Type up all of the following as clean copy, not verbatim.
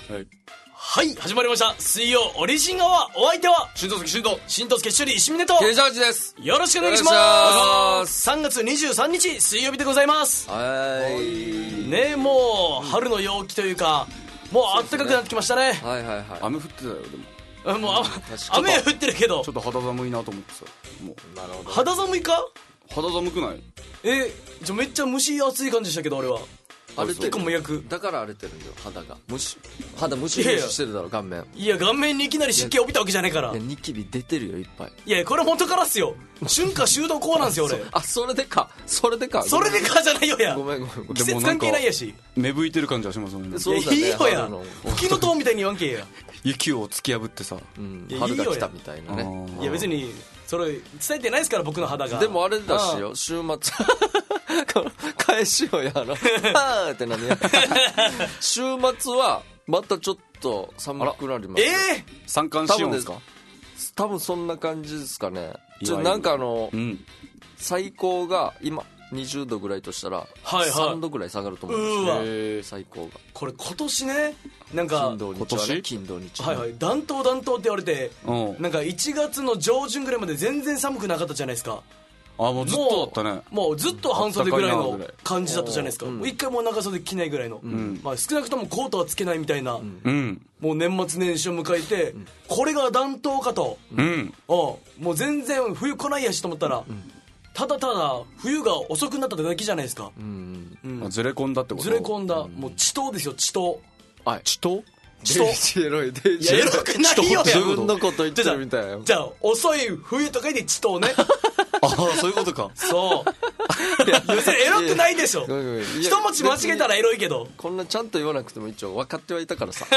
はい、始まりました。水曜オリジンアワー。お相手は新藤関新藤助一人石峰とケイジャージです。 よろしくお願いします。3月23日水曜日でございます。 はいねえ、もう春の陽気というか、もう暖かくなってきましたね。 はいはいはい。 雨降ってたよ。でももう雨降ってるけどちょっと肌寒いなと思ってさ。もうなるほど。 肌寒いか。 肌寒くない？ めっちゃ蒸し暑い感じでしたけど、俺は荒れてる。 結構無役だから荒れてるんだよ、肌が。肌ムシムシしてるだろ、顔面。 いや、顔面にいきなり湿気帯びたわけじゃねえから。 いや、ニキビ出てるよ、いっぱい。 いや、これ元からっすよ。春夏秋冬こうなんすよ俺。 それでかそれでかじゃないよや。 ごめん季節関係ないやし。 芽吹いてる感じはしますもんね。 そうだね。 いいよや。吹きの塔みたいに言わんけや。 雪を突き破ってさ、 春が来たみたいなね。 いや、別にそれ伝えてないですから、僕の肌が。 でもあれだしよ、週末返しよやはーって何や。週末はまたちょっと寒くなります。 三寒四温ですか？ 多分そんな感じですかね。 なんか最高が今20度ぐらいとしたら、3度ぐらい下がると思うんですよ。最高がこれ今年ね、なんか金土日はいはい、暖冬って言われて、なんか1月の上旬ぐらいまで全然寒くなかったじゃないですか。 もうずっとだったね。 もうずっと半袖ぐらいの感じだったじゃないですか。一回も長袖着ないぐらいの、少なくともコートはつけないみたいな、もう年末年始を迎えて、これが暖冬かと、もう全然冬来ないやしと思ったら、ただ冬が遅くなっただけじゃないですか。 ずれ込んだってこと？ ずれ込んだ、もう地凍ですよ、地凍。 地凍？ エロい。 いや、エロくないよや。 自分のこと言ってるみたいな。 じゃあ遅い冬とかで地凍ね。 そういうことか。 そう要するにエロくないでしょ。一文字間違えたらエロいけど、 こんなちゃんと言わなくても一応分かってはいたからさ。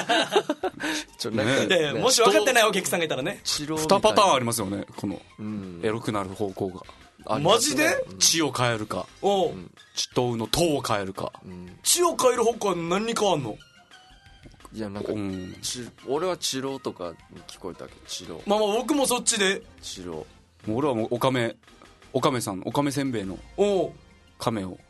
もし分かってないお客さんがいたらね。 2パターンありますよね、このエロくなる方向が。 マジで？ 血を変えるか、血との糖を変えるか。 血を変える方向は何に変わんの？ いや、なんか俺は治療とかに聞こえたけど、治療。 まあ僕もそっちで治療。 俺はもうおかめさん、おかめせんべいの亀を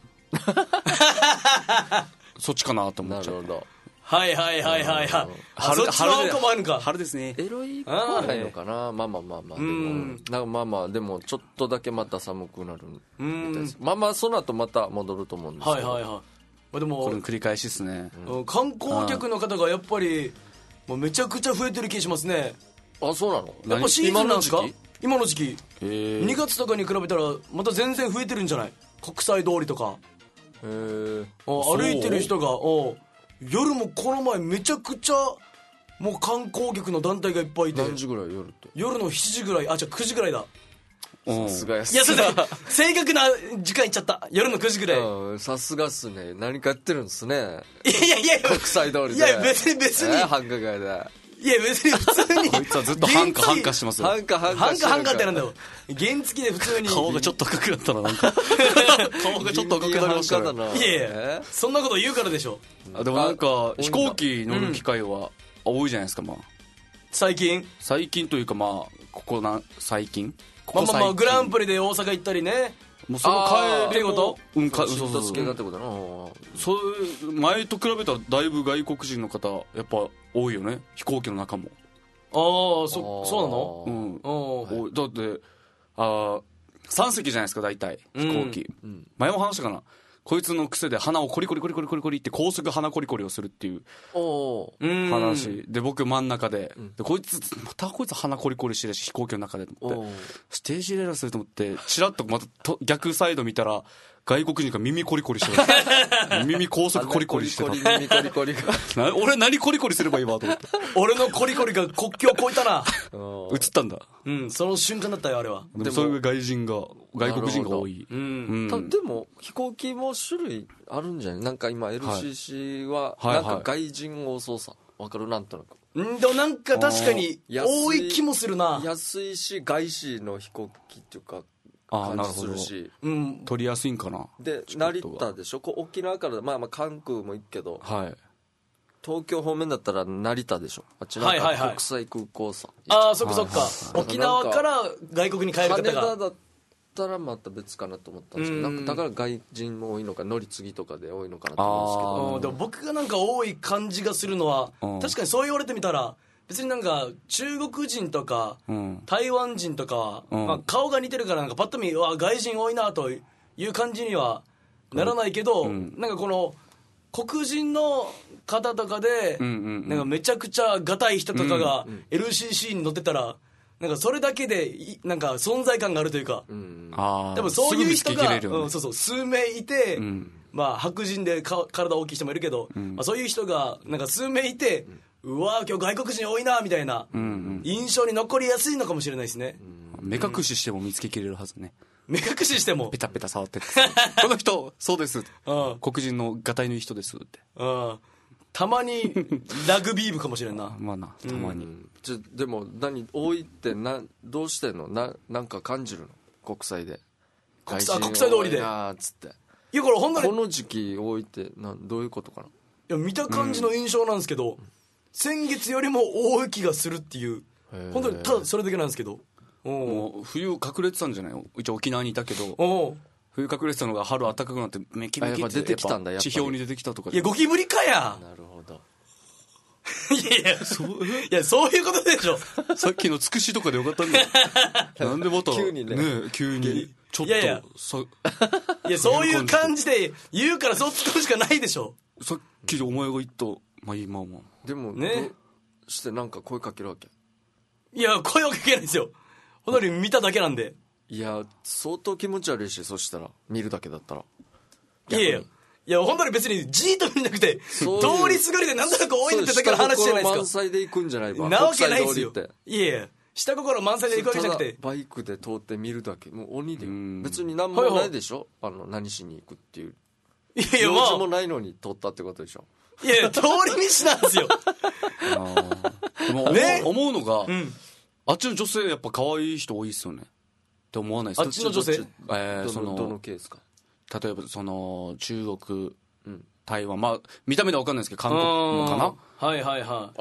そっちかなと思っちゃう。 なるほど。 はいそっちの方向もあるか。 春ですね。 エロいはないのかな。まあでもちょっとだけまた寒くなるみたいです。その後また戻ると思うんですけど。 でもこれ繰り返しっすね。 観光客の方がやっぱりもうめちゃくちゃ増えてる気しますね。 そうなの？ やっぱシーズンなんですか？今の時期2月とかに比べたらまた全然増えてるんじゃない？国際通りとか歩いてる人が夜もこの前めちゃくちゃもう観光客の団体がいっぱいいて。 何時ぐらい？ 夜の7時ぐらい、じゃあ9時ぐらいだ。 さすがやす。 いや、それ正確な時間いっちゃった。夜の9時ぐらい。 さすがっすね。何かやってるんですね。 いや国際通りで。 いや別に繁華街で。 いや別に普通にこいつはずっと繁華してますよ。 繁華ってなんだよ。原付で普通に顔がちょっと赤くなったら、なんか顔がちょっと赤くなりましたね。 いやそんなこと言うからでしょ。 でもなんか飛行機乗る機会は多いじゃないですか。最近というか、最近グランプリで大阪行ったりね。 もうその帰りことそう付けがってことだな。 そう前と比べたらだいぶ外国人の方やっぱ多いよね、飛行機の中も。 そうなの？ だって3席じゃないですか大体飛行機。前も話したかな。こいつの癖で鼻をコリコリって高速鼻コリコリをするっていう話で、僕真ん中でこいつ鼻コリコリしてるし飛行機の中でと思ってステージレーラーすると思ってチラッとまた逆サイド見たら外国人が耳コリコリしてる。耳高速コリコリしてた。 耳コリコリが俺何コリコリすればいいわと思って。 俺のコリコリが国境を越えたな。 映ったんだ。 その瞬間だったよあれは。 でもそういう外国人が多い。 でも飛行機も種類あるんじゃない？なんか今 LCC はなんか外人多そうさ。わかる？なんとなく。 でもなんか確かに多い気もするな。 安いし外資の飛行機っていうか感じするし、 取りやすいんかな。 で成田でしょ、沖縄から関空も行くけど、東京方面だったら成田でしょ。あっちなんか国際空港さ。 そっか。沖縄から外国に帰る方が。 羽田だったらまた別かなと思ったんですけど、なんかだから外人も多いのか乗り継ぎとかで多いのかなと思うんですけど、 でも僕がなんか多い感じがするのは、確かにそう言われてみたら別になんか中国人とか、台湾人とか、まあ、顔が似てるからなんかパッと見外人多いなという感じにはならないけど、なんかこの黒人の方とかで、なんかめちゃくちゃがたい人とかが LCC に乗ってたら、なんかそれだけでなんか存在感があるというか、でもそういう人が、そうそう数名いて、まあ白人で体大きい人もいるけど、まあ、そういう人がなんか数名いて、うわ今日外国人多いなみたいな印象に残りやすいのかもしれないですね。 目隠ししても見つけきれるはずね。 目隠ししてもペタペタ触ってこの人そうです黒人のがたいのいい人ですって、 たまにラグビー部かもしれんなまあなたまに、 でも多いってどうしてんのなんか感じるの国際で国際通りでつって、 いやこれほんとにこの時期多いってどういうことかな。いや見た感じの印象なんですけど、先月よりも大雪がするっていう本当にただそれだけなんですけど、 もう冬隠れてたんじゃないの。一応沖縄にいたけど冬隠れてたのが春暖かくなってメキメキって出てきたんだ。やっぱり地表に出てきたとか。 いやゴキブリかや。 なるほどいやそういうことでしょ。 さっきのつくしとかでよかったんだよなんでまた急に急にちょっといやそういう感じで言うからそう突っ込むしかないでしょ。 さっきお前が言ったまあいいまあまあでもねしてなんか声かけるわけ。 いや声をかけないですよ。ほんとに見ただけなんで。 いや相当気持ち悪いし、そしたら見るだけだったら。 いや本当に別にじーっと見なくて通りすがりでなんとなく多いのってだけの話じゃないですか。 満載で行くんじゃないばなわけないですよ。いや下心満載で行くわけじゃなくてバイクで通って見るだけもう鬼で別に何もないでしょ、何しに行くっていう。 いや用事もないのに通ったってことでしょ。 いや通り道なんですよでも思うのが、あっちの女性やっぱ可愛い人多いっすよねって思わないですか。 あっちの女性どのケースか。 例えばその中国、台湾、まあ見た目では分かんないですけど韓国もかな。 はいはいはい。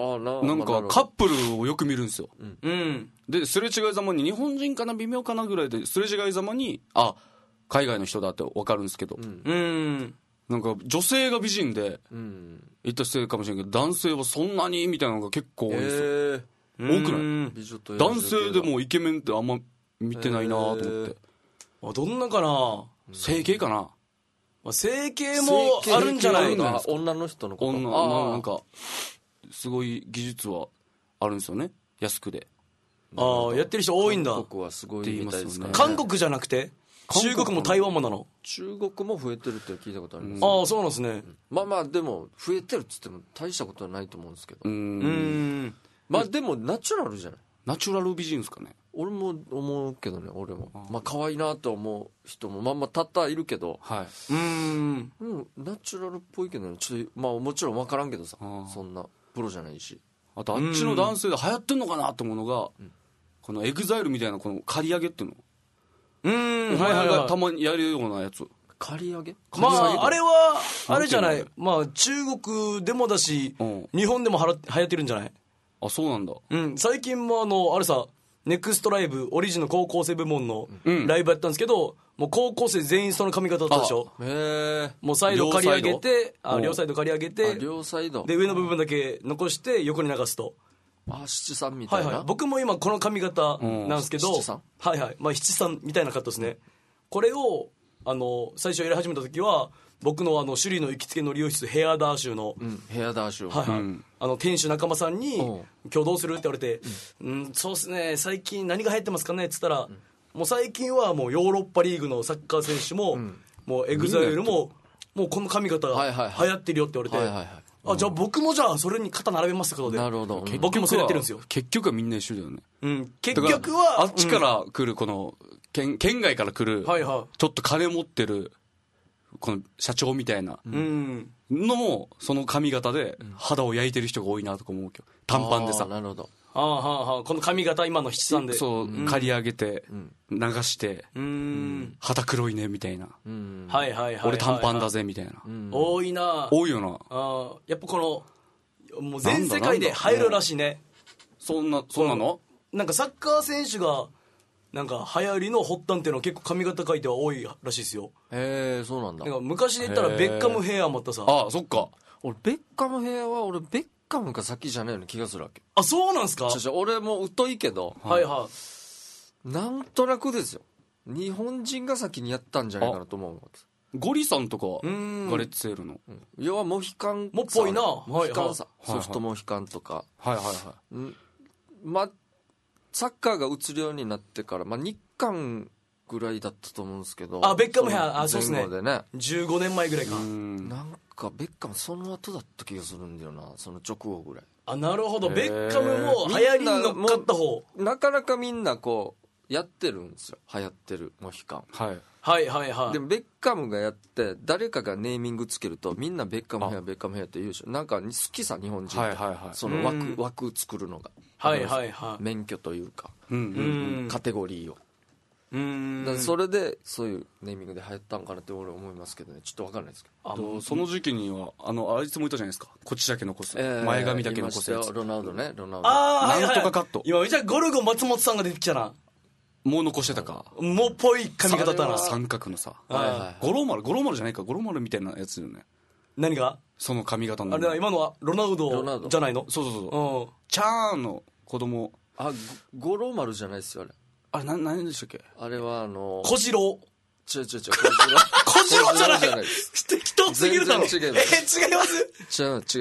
なんかカップルをよく見るんですよ。ですれ違いざまに日本人かな微妙かなぐらいですれ違いざまに海外の人だって分かるんですけど、なんか女性が美人で言った失礼かもしれないけど男性はそんなにみたいなのが結構多いんですよ。多くない男性でもイケメンってあんま見てないなと思って。 どんなかな。 整形かな。 整形もあるんじゃないか。 女の人のこと。 なんかすごい技術はあるんですよね安くで。 やってる人多いんだ。 韓国はすごいみたいですね。 韓国じゃなくて中国も台湾もなの。 中国も増えてるって聞いたことあります。 そうなんですね。 まあでも増えてるっつっても大したことはないと思うんですけど。まあでもナチュラルじゃない。 ナチュラル美人ですかね。 俺も思うけどね。俺もまあ可愛いなと思う人もまあ多々いるけど、ナチュラルっぽいけどね。ちょっとまあもちろん分からんけどさ、そんなプロじゃないし。 あとあっちの男性で流行ってんのかなと思うのが、このエグザイルみたいなこの刈り上げっていうの。お前がたまにやるようなやつ。 刈り上げ。 まああれはあれじゃない。まあ中国でもだし日本でも流行ってるんじゃない。 そうなんだ。 最近もあれさネクストライブオリジンの高校生部門のライブやったんですけど、もう高校生全員その髪型だったでしょ。もうサイド刈り上げて両サイド刈り上げて両サイドで上の部分だけ残して横に流すと。 七三みたいな。 僕も今この髪型なんですけど、まあ七三みたいなカットですね。これを最初やり始めた時は僕の首里の行きつけの理容室ヘアダーシュの、 ヘアダーシュ、 店主仲間さんに今日どうするって言われて、そうっすね最近何が流行ってますかねって言ったら、もう最近はもうヨーロッパリーグのサッカー選手も、もうエグザイルももうこの髪型流行ってるよって言われて、じゃあ僕もじゃあそれに肩並べますってことで。 なるほど。 僕もそれやってるんですよ。 結局はみんな一緒だよね。 結局はあっちから来るこの県外から来るちょっと金持ってるこの社長みたいなのもその髪型で肌を焼いてる人が多いなとか思うけど、短パンでさ。 なるほど。 この髪型今の七三でそう刈り上げて流して肌黒いねみたいな、俺短パンだぜみたいな、 多いな。 多いよな。 やっぱこのもう全世界で入るらしいね。 そんなのなんかサッカー選手がなんか流行りの発端っていうのは結構髪型書いては多いらしいですよ。 へえ、そうなんだ。 なんか昔で言ったらベッカムヘアもあったさ。 ああ、そっか。 俺ベッカムヘアは俺ベッカムが先じゃないような気がするわけ。 あ、そうなんすか。 俺も疎いけど、 はいはい。 なんとなくですよ、日本人が先にやったんじゃないかなと思うわけです。 ゴリさんとかガレッツェールの、 要はモヒカンもっぽいな。 モヒカンさ、ソフトモヒカンとか、 はいはいはい。 まあサッカーが映るようになってから、まあ、日韓ぐらいだったと思うんですけど、 あ、ベッカムヘア、あ、そうですね。 前後でね、 15年前ぐらいか。 なんかベッカムその後だった気がするんだよな、その直後ぐらい。 あ、なるほど。ベッカムも流行りに乗っかった方。 なかなかみんなこうやってるんですよ、流行ってるモヒカン。 はいはいはいはい。 でもベッカムがやって誰かがネーミングつけるとみんなベッカムヘアベッカムヘアって言うでしょ。なんか好きさ、日本人って、 はいはいはい、 その枠作るのが、 はいはいはい、 免許というか、 カテゴリーを。だからそれでそういうネーミングで流行ったんかなって俺思いますけどね、ちょっと分かんないですけど。 その時期にはあいつもいたじゃないですか、こっちだけ残す、前髪だけ残すやつ、 ロナウドね、ロナウド。 ああ、 なんとかカット。 今じゃあゴルゴ松本さんが出てきたな。 もう残してたか。 もうっぽい髪型だな。 三角のさ、 はい五郎丸じゃないか、五郎丸みたいなやつよね。 何がその髪型のあれだ、今のはロナウドじゃないの。 そうそうそう、チャーンの子供。 あ、五郎丸じゃないですよ、あれ。 何でしたっけ。 あれは小次郎。 違う小次郎じゃない適当すぎるだろ。 全然違います。 違います。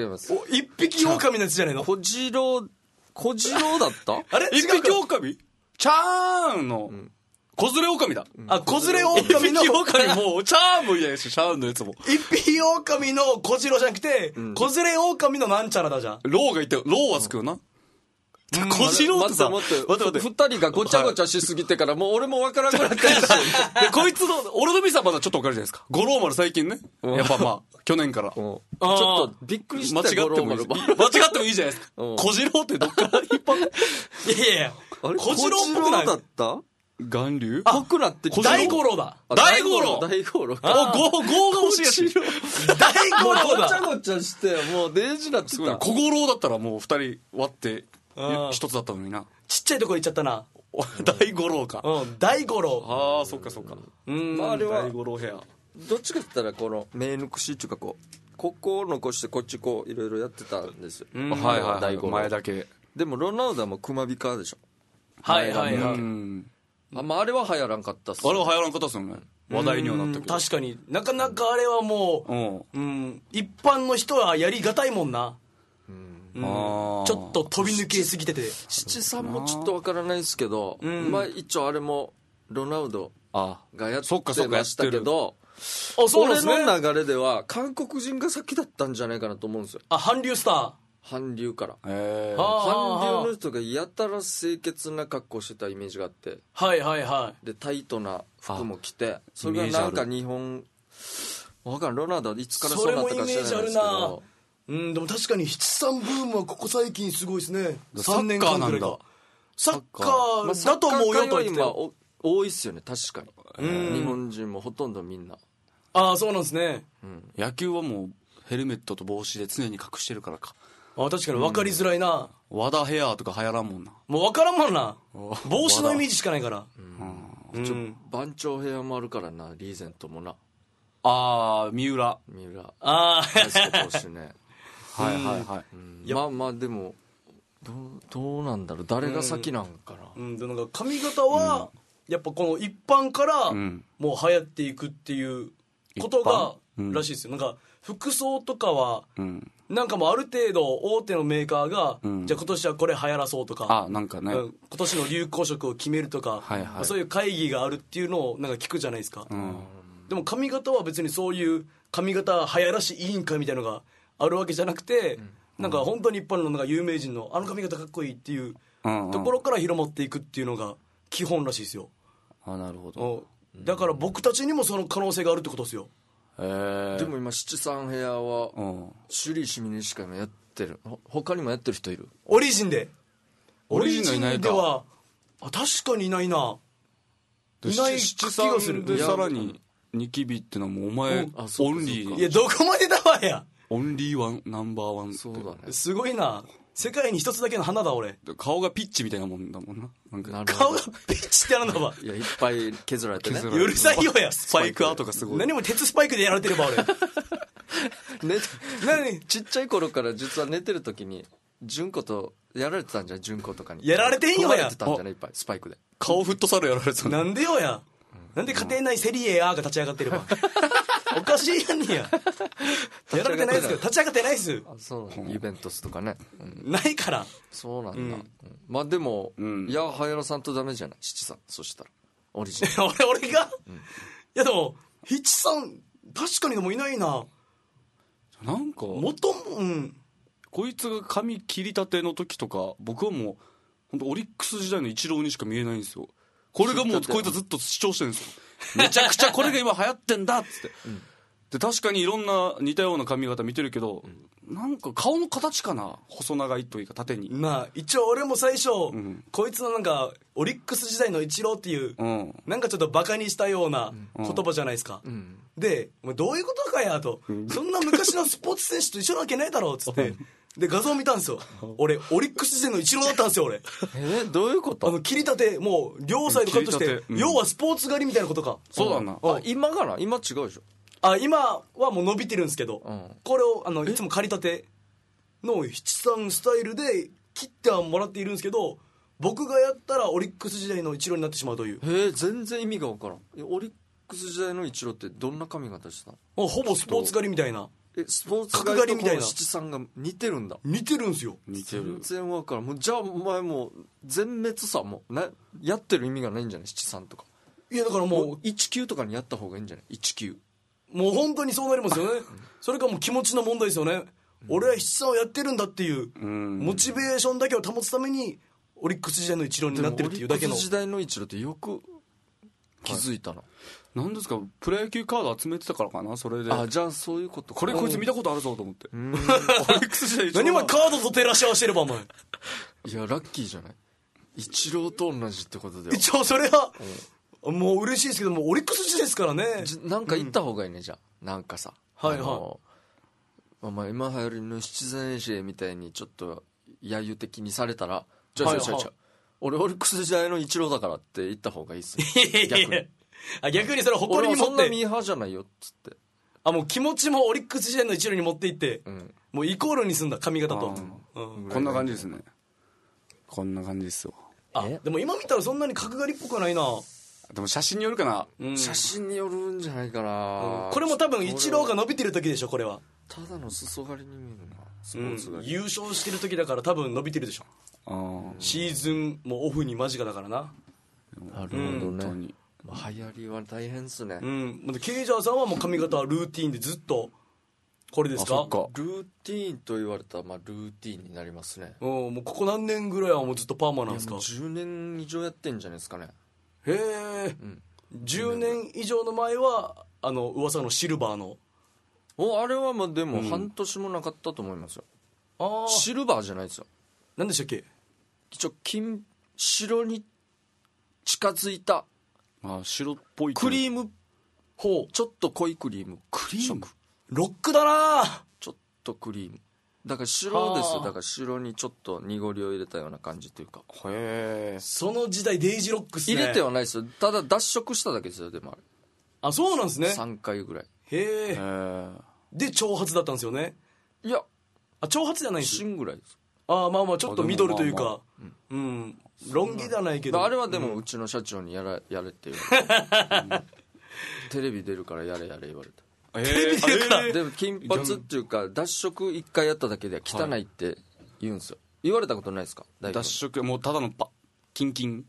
違います。 一匹狼のやつじゃないの。 小次郎だったあれ一匹狼チャーンの子連れ狼だ。 あ、子連れ狼の。 一匹狼もチャーンもいないし、チャーンのやつも。 一匹狼の小次郎じゃなくて、子連れ狼のなんちゃらだじゃん。 ローがいて、ローはつくよな。小次郎ってさ、 待って二人がごちゃごちゃしすぎてからもう俺もわからんくなってるし。 で、こいつの、俺のミサまだちょっとわかるじゃないですか。五郎丸最近ね。やっぱまあ、去年から。ちょっとびっくりした。 間違ってもいいじゃないですか。小次郎ってどっから引っ張る。 いや小次郎っぽくないだった巌流ぽくなってきた。 大五郎だ。 大五郎。 ゴーが欲しいやし。 大五郎だ。 ごちゃごちゃして、もうデージなってた。 小五郎だったらもう二人割って一つだったのにな。 ちっちゃいとこ行っちゃったな。 大五郎か。 大五郎。 ああ、そっかそっか。 あれは大五郎ヘア。 どっちかって言ったらこの目抜くしっていうかここを残してこっちこういろいろやってたんですよ。 はいはい。前だけ。 でもロナウドはもう熊ビカでしょ。 はいはいはい。 まああれは流行らんかったっす。 あれは流行らんかったっすよね。話題にはなったけど。 確かになかなかあれはもう一般の人はやりがたいもんな。ちょっと飛び抜けすぎてて、 七さんもちょっとわからないですけど、まあ一応あれもロナウドがやってましたけど、俺の流れでは韓国人が先だったんじゃないかなと思うんですよ。 あ、韓流スター。 韓流から韓流の人がやたら清潔な格好してたイメージがあって、 はいはいはい。 でタイトな服も着て、それがなんか日本わかんない、ロナウドはいつからそうなったか知らないですけど、 でも確かに七三ブームはここ最近すごいですね。3年間ぐらいがサッカーだと思うよと言ってた。 多いっすよね、確かに。日本人もほとんどみんな。 ああ、そうなんですね。 野球はもうヘルメットと帽子で常に隠してるからか。 あ、確かに分かりづらいな。 和田ヘアとか流行らんもんな。 もう分からんもんな。帽子のイメージしかないから。 番長ヘアもあるからな、リーゼントもな。 ああ、三浦。 ああ、投手ね。 はいはいはい。 まあまあでもどうなんだろう、誰が先なんかな。 でなんか髪型はやっぱこの一般からもう流行っていくっていうことがらしいですよ。なんか服装とかはなんかもうある程度大手のメーカーがじゃあ今年はこれ流行らそうとか、 なんかね、 今年の流行色を決めるとか、そういう会議があるっていうのをなんか聞くじゃないですか。でも髪型は別にそういう髪型流行らし委員会みたいなのがあるわけじゃなくて、なんか本当に一般のなんか有名人のあの髪型かっこいいっていうところから広まっていくっていうのが基本らしいですよ。 なるほど。 だから僕たちにもその可能性があるってことですよ。 でも今七三部屋はシュリーシミネシカもやってる。他にもやってる人いる？ オリジンでいないか。 は確かにいないな。いない気がする。 でさらにニキビってのはもうお前オンリー。 いやどこまでだわや。 オンリーワンナンバーワン。 そうだね。 すごいな。 世界に一つだけの花だ俺。 顔がピッチみたいなもんだもんな。なんか顔がピッチってなんだわ。 いや、いっぱい削られてね。 うるさいよや。 スパイクアートがすごい。 何も鉄スパイクでやられてれば俺。 何ちっちゃい頃から実は寝てる時に、純子とやられてたんじゃん、純子とかに。 やられてんよや。 やられてたんじゃないいっぱい、スパイクで。 顔フットサルやられてた。 なんでよや。なんで家庭内セリエ A が立ち上がってれば。おかしいやんにや。やられてないですけど、立ち上がってないっす。 そう、ユベントスとかね。 ないから。 そうなんだ。まあでも、いや、はやらさんとダメじゃない、七さん。そしたら。オリジナル。 俺が、いやでも、七さん、確かにでもいないな。 なんか、こいつが髪切りたての時とか、僕はもう、本当オリックス時代のイチローにしか見えないんですよ。これがもうこいつずっと主張してるんですよ。めちゃくちゃこれが今流行ってんだっつって、で確かにいろんな似たような髪型見てるけど、なんか顔の形かな、細長いというか縦に。 まあ一応俺も最初、こいつのなんかオリックス時代のイチローっていう、なんかちょっとバカにしたような言葉じゃないですか、でどういうことかやと、そんな昔のスポーツ選手と一緒なわけないだろうっつってで画像見たんですよ。俺オリックス時代のイチローだったんですよ俺。 どういうこと？ 切りたてもう両サイドカットして、要はスポーツ狩りみたいなことか。 そうだな。 今かな、今違うでしょ。 今はもう伸びてるんですけど、これをいつも刈りたての七三スタイルで切ってはもらっているんですけど、僕がやったらオリックス時代のイチローになってしまうという。 全然意味が分からん。オリックス時代のイチローってどんな髪型してたの？ほぼスポーツ狩りみたいな。 スポーツ狩りみたいな。七三が似てるんだ。 似てるんですよ。 全然分からん。もうじゃあお前もう全滅さ、もうやってる意味がないんじゃない七三とか。 いやだからもう 1級とかにやった方がいいんじゃない？1級。 もう本当にそうなりますよね。それかもう気持ちの問題ですよね。俺は七三をやってるんだっていうモチベーションだけを保つためにオリックス時代のイチローになってるっていうだけの。 オリックス時代のイチローってよく気づいたな。 なんですか、プロ野球カード集めてたからかな、それで。 じゃあそういうこと。 これこいつ見たことあるぞと思って。オリックス時代何お前カードと照らし合わせてればお前。 いやラッキーじゃない。イチローと同じってことで。 一応それはもう嬉しいですけども、オリックス時代ですからね。 なんか言った方がいいね、じゃあなんかさ、お前今流行りの七三衛星みたいにちょっと揶揄的にされたら、じゃあ俺オリックス時代のイチローだからって言った方がいいっすよ。 逆にそれを誇りに持って。 俺もそんなミーハーじゃないよっつって。 もう気持ちもオリックス時代のイチローに持っていって、もうイコールにすんだ髪型と。 こんな感じですね。こんな感じですよ。 でも今見たらそんなに角刈りっぽくはないな。 でも写真によるかな、 写真によるんじゃないかな、 これも多分イチローが伸びてる時でしょ、これは。 ただの裾刈りに見えるな、スポーツ刈り。 優勝してる時だから多分伸びてるでしょ。シーズンもオフに間近だからな。 なるほどね。流行りは大変っすね。 ケイジャーさんはもう髪型はルーティーンでずっとこれですか？ ルーティーンと言われたらルーティーンになりますね。 もうここ何年ぐらいはもうずっとパーマなんですか？ 10年以上やってんじゃないですかね。 へえ、10年以上の前は噂のシルバーのあれはでも半年もなかったと思いますよ。シルバーじゃないですよ。 何でしたっけ？ 一応白に近づいた白っぽいクリーム、ちょっと濃いクリーム。 クリームロックだな。 ちょっとクリームだから白ですよ。だから白にちょっと濁りを入れたような感じというか。 その時代デイジーロックっすね。 入れてはないですよ。ただ脱色しただけですよ。でもあれそうなんですね。 3回ぐらい。 へえ。で長髪だったんですよね。 いや長髪じゃないんです。 芯ぐらいです。 ちょっとミドルというか、ロン毛ではないけど、 あれはでもうちの社長にやれって言われてテレビ出るからやれ言われた。 テレビ出るから。 でも金髪っていうか脱色1回やっただけでは汚いって言うんですよ。言われたことないですか？ 脱色もうただのキンキン。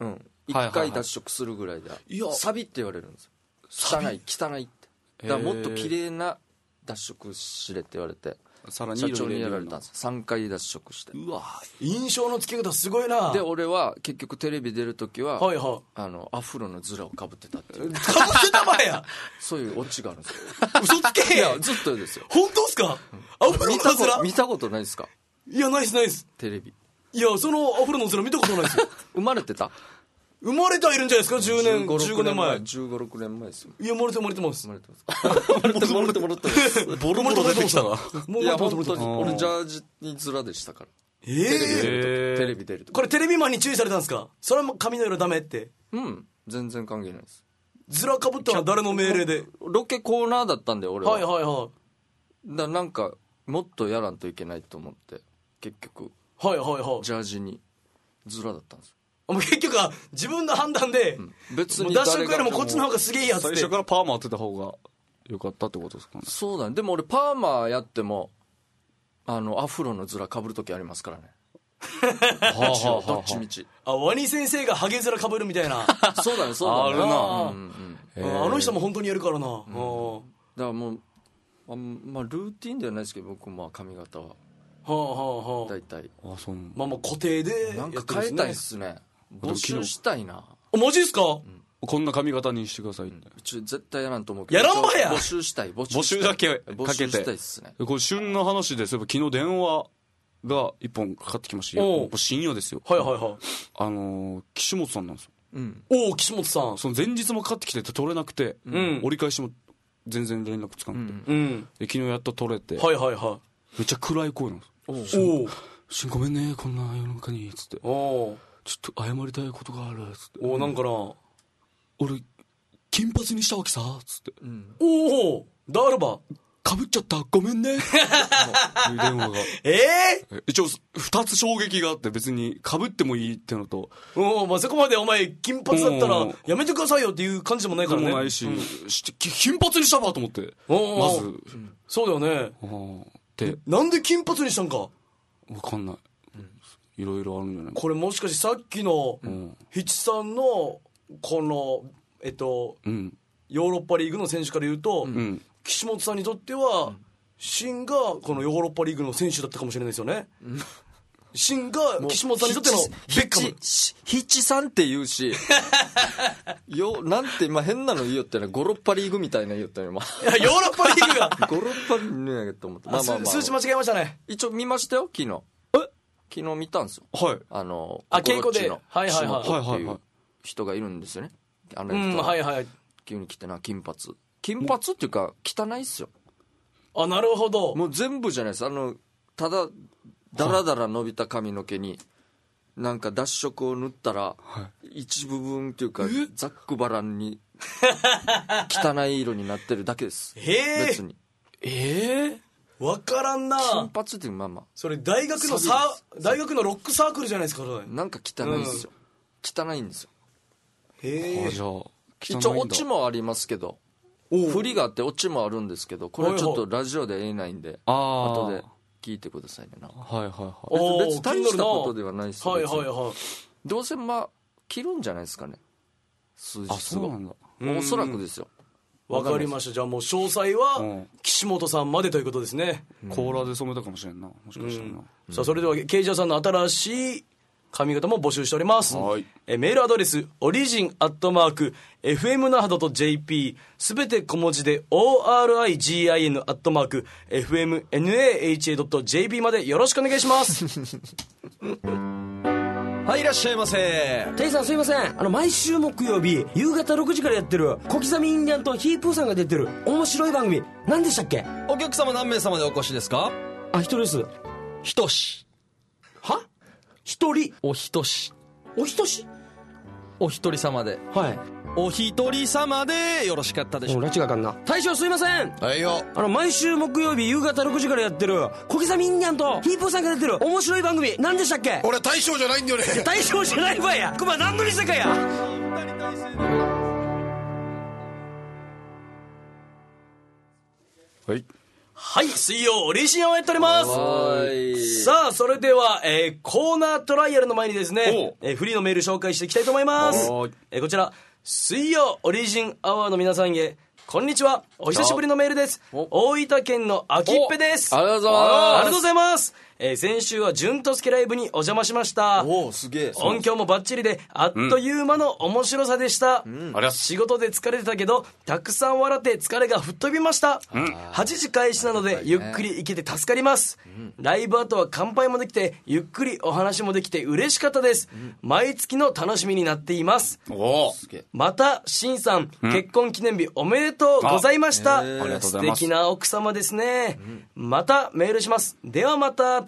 1回脱色するぐらいでサビって言われるんですよ。汚いってだからもっと綺麗な脱色しれって言われて、 さらに社長にやられたんです。3回脱色して。 印象の付け方すごいな。 で俺は結局テレビ出るときはアフロのズラをかぶってたっていう。 かぶってたまや。 そういうオチがあるんですよ。 嘘つけ。 いやずっとですよ。 本当ですか？アフロのズラ見たことないですか？ いやないですテレビ。 いやそのアフロのズラ見たことないですよ。 生まれてた？ 生まれてはいるんじゃないですか。10年15年前。 15、6年前ですよ。 いや生まれてます。 生まれてます。 ボロボロ出てました。 いや本当に俺ジャージにズラでしたから。 テレビ出ると。 これテレビマンに注意されたんですか？それも髪の色ダメって。 全然関係ないです。 ずらかぶったのは誰の命令で？ ロケコーナーだったんで俺は。 はいはいはい。 なんかもっとやらんといけないと思って結局はいはいはい。 ジャージにずらだったんですよ。 もう結局は自分の判断で、 別に脱色よりもこっちの方がすげえやつって最初からパーマ当てた方が良かったってことですかね。 そうだね。でも俺パーマやってもアフロのズラ被る時ありますからね。どっちみち。 ワニ先生がハゲ面被るみたいな。 そうだねそうだね。 あるな。あの人も本当にやるからな。だからもうルーティンではないですけど僕髪型は大体まあ固定でなんか変えたいっすね。募集したいな。 マジっすか？ こんな髪型にしてくださいって。 絶対やらんと思うけど。 やらんばや。 募集したい。 募集だけかけて。 募集したいっすね。 これ旬の話で、そういえば昨日電話が一本かかってきましたよ。深夜ですよ。 はいはいはい。 岸本さんなんですよ。 おお、岸本さん。 その前日もかかってきて取れなくて、折り返しも全然連絡つかなくて、で昨日やっと取れて、 はいはいはい。 めっちゃ暗い声なんです。おお。しんごめんね、こんな夜中につって。ちょっと謝りたいことがあるつって。 なんかな。 俺金髪にしたわけさつって。 おお、だるば。 かぶっちゃったごめんね。電話が。一応2つ衝撃があって、別にかぶってもいいってのと。 まあそこまでお前金髪だったらやめてくださいよっていう感じでもないからね。 もないし、金髪にしたわと思って。まず。 そうだよね。で、なんで金髪にしたんか。 わかんない。いろいろあるんじゃない。 これもしかしてさっきのヒチさんのこのヨーロッパリーグの選手から言うと、岸本さんにとってはシンがこのヨーロッパリーグの選手だったかもしれないですよね。シンが岸本さんにとってのベッカム。 ヒチさんって言うしなんて変なの言いよってね、ゴロッパリーグみたいな言いよってね。 いやヨーロッパリーグがゴロッパリーグやと思って、 数字間違えましたね。 一応見ましたよ昨日。昨日見たんですよ。 はい。 稽古で。 はいはいはい。っていう人がいるんですよね。 はいはい。 急に来て金髪っていうか汚いっすよ。 なるほど。 もう全部じゃないです。ただだらだら伸びた髪の毛になんか脱色を塗ったら、一部分っていうかざっくばらんに汚い色になってるだけです。別に。 わからんな。 金髪っていうそれ大学のロックサークルじゃないですか。 なんか汚いんですよ。汚いんですよ。 じゃあ一応オチもありますけど、振りがあってオチもあるんですけど、これはちょっとラジオで言えないんで後で聞いてくださいね。別に大したことではないですよ。どうせ切るんじゃないですかね、数日後。おそらくですよ。 わかりました。じゃあもう詳細は岸本さんまでということですね。 コーラで染めたかもしれんな、もしかしたらな。 さあそれではケイジャーさんの新しい髪型も募集しております。メールアドレスorigin@fmnahdo.jp、 すべて小文字で origin@fmnaha.jp までよろしくお願いします。 はい、いらっしゃいませ。 テイさんすいません、毎週木曜日夕方6時からやってる小刻みインディアンとヒープーさんが出てる面白い番組、何でしたっけ？ お客様何名様でお越しですか？ 一人です。 ひとし。 は？一人？ おひとし。 おひとし？ お一人様で。 はい。 お一人様でよろしかったでしょうか？ 拉致があかんな。大将すいません。 はいよ。 毎週木曜日夕方6時からやってる小刻みインディアンとヒープーさんが出てる面白い番組、何でしたっけ？ 俺大将じゃないんだよね。 大将じゃないわや。熊何度にしたかや。 はい、水曜オリジンをやっております。さあそれでは、コーナートライアルの前にですね、フリーのメール紹介していきたいと思います。こちら水曜オリジンアワーの皆さんへ、こんにちは、お久しぶりのメールです。大分県の秋っぺです。 ありがとうございます。 ありがとうございます。先週は純とすけライブにお邪魔しました。 すげえ。 音響もバッチリであっという間の面白さでした。仕事で疲れてたけどたくさん笑って疲れが吹っ飛びました。8時開始なのでゆっくり行けて助かります。ライブ後は乾杯もできてゆっくりお話もできて嬉しかったです。毎月の楽しみになっています。またしんさん、結婚記念日おめでとうございました。素敵な奥様ですね。またメールします。ではまたと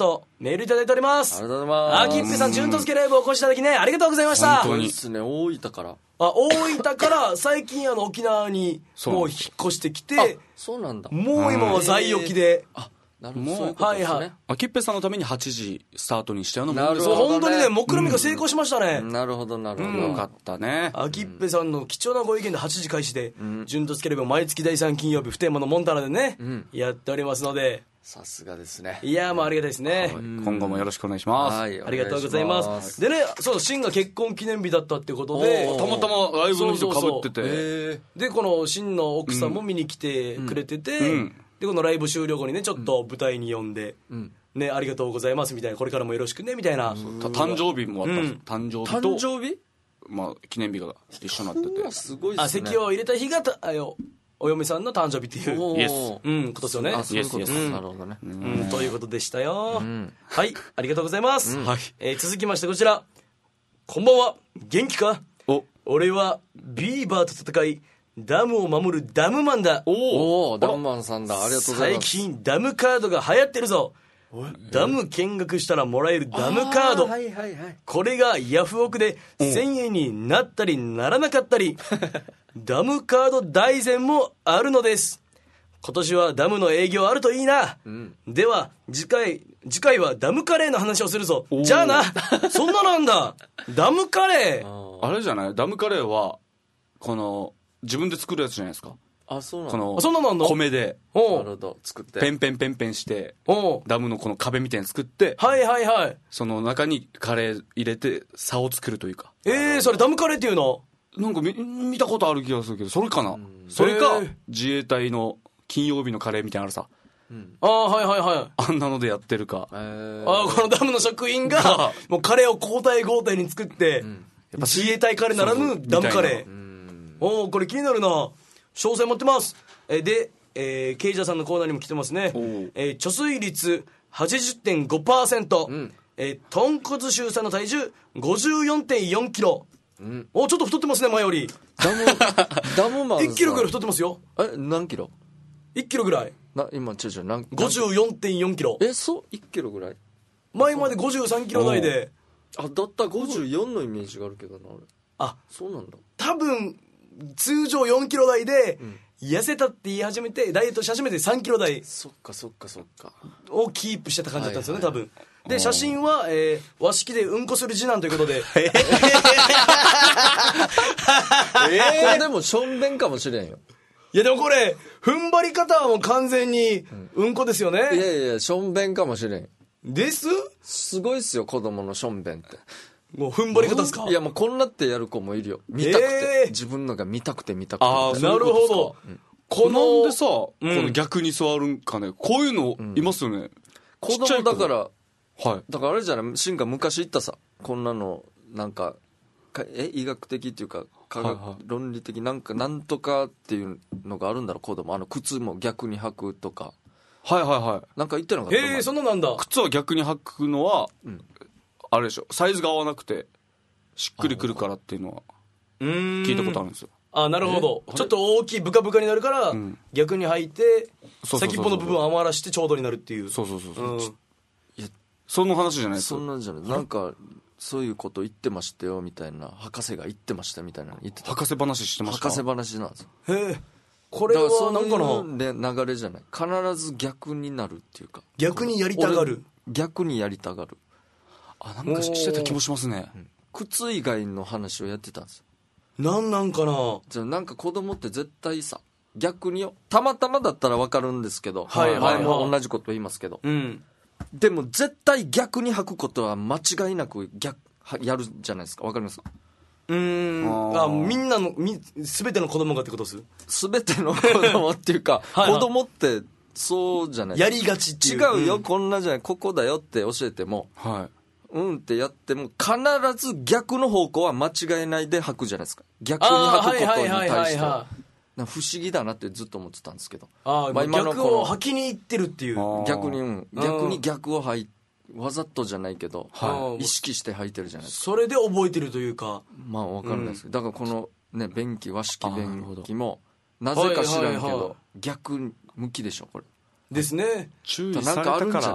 とメールいただいております。 ありがとうございます。 あきっぺさん、順とすけライブお越しいただきね、ありがとうございました。 本当にですね、大分から。 大分から最近沖縄にもう引っ越してきて、 そうなんだ。 もう今は在沖で、 なるほど、そういうことですね。はいはい。 あきっぺさんのために8時スタートにしたようなもんです。 そう、本当にね、目論見が成功しましたね。 なるほどなるほど。 よかったね。 あきっぺさんの貴重なご意見で8時開始で、順とすけライブ毎月第3金曜日普天間のモンタナでね、やっておりますので、 さすがですね。 いや、もうありがたいですね。 今後もよろしくお願いします。 はい、 ありがとうございます。でね、そう、シンが結婚記念日だったってことで、 たまたまライブの人被ってて、 で、このシンの奥さんも見に来てくれてて、で、このライブ終了後にね、ちょっと舞台に呼んで、ね、ありがとうございますみたいな、これからもよろしくねみたいな。 誕生日もあったんです。誕生日と、 誕生日、 まあ、記念日が一緒になってて、 すごいですね。 席を入れた日がお嫁さんの誕生日っていう、 イエス、 今年よね。 そういうことです。なるほどね。 ということでしたよ。はい、ありがとうございます。続きましてこちら、こんばんは、元気か？俺はビーバーと戦いダムを守るダムマンだ。 おお、ダムマンさんだ。ありがとうございます。 最近ダムカードが流行ってるぞ。ダム見学したらもらえるダムカード、これがヤフオクで1000円になったりならなかったり、ダムカード大全もあるのです。今年はダムの営業あるといいな、では次回はダムカレーの話をするぞ。じゃあな。そんななんだ。ダムカレー、 あれじゃない？ダムカレーはこの自分で作るやつじゃないですか。 そうこのなんだ。 米でなるほど、作ってペンペンしてダムのこの壁みたいに作って、その中にカレー入れて差を作るというか。 それダムカレーっていうの？ なんか見たことある気がするけど、それかな。それか自衛隊の金曜日のカレーみたいなのあるさ、あんなのでやってるか。 このダムの職員がもうカレーを交代に作って、自衛隊カレーならぬダムカレー。これ気になるな。詳細持ってます。で、ケイジャーさんのコーナーにも来てますね。貯水率 80.5%、豚骨臭さんの体重 54.4 キロ。ちょっと太ってますね、前より。 ダムマンさん 1キロぐらい太ってますよ。 何キロ ？1キロぐらい。 今 54.4 キロ。 そう1キロぐらい。 前まで53キロ台で。 だったら54のイメージがあるけどな、俺。そうなんだ。 多分通常4キロ台で、痩せたって言い始めてダイエットし始めて3キロ台そっかをキープしてた感じだったんですよね、多分。で、写真は、和式でうんこする次男ということでこれでもしょんべんかもしれんよ。 いやでもこれ踏ん張り方はもう完全にうんこですよね。 いやしょんべんかもしれんです。 すごいっすよ、子供のしょんべんって。 もう踏ん張り方ですか？ いや、もうこんなってやる子もいるよ。見たくて、自分のが見たくてなるほど。 なんでさ、この逆に座るんかね。こういうのいますよね。 子供だから、だからあれじゃない、シンが昔言ったさ、こんなのなんか医学的っていうか科学論理的なんとかっていうのがあるんだろう、子供。靴も逆に履くとか。なんか言ってなかった？ そんななんだ。 靴は逆に履くのは、あれでしょ、サイズが合わなくてしっくりくるからっていうのは聞いたことあるんですよ。 なるほど。ちょっと大きいブカブカになるから、逆に履いて先っぽの部分を余らしてちょうどになるっていう。 そうその話じゃないですか。 そんなんじゃない。なんかそういうこと言ってましたよみたいな、博士が言ってましたみたいな言ってた。 博士話してました。 博士話なんですよ。 これはなんかの流れじゃない。必ず逆になるっていうか、 逆にやりたがる。 なんかしてた気もしますね。 靴以外の話をやってたんですよ。 なんかな。 じゃあなんか子供って絶対さ、逆によ、たまたまだったら分かるんですけど、前も同じこと言いますけど、でも絶対逆に履くことは間違いなくやるじゃないですか。分かります？ みんなの全ての子供がってことです？ 全ての子供っていうか子供ってそうじゃないですか。 やりがちっていう。 違うよ、こんなじゃない、ここだよって教えても、ってやっても必ず逆の方向は間違いないで履くじゃないですか。逆に履くことに対しては不思議だなってずっと思ってたんですけど、 逆を履きに行ってるっていう。 逆に逆を履いて、わざとじゃないけど、意識して履いてるじゃないですか。 それで覚えてるというか、 分かんないですけど、だからこのね、便器、和式便器もなぜか知らんけど逆向きでしょ、これですね。注意されたから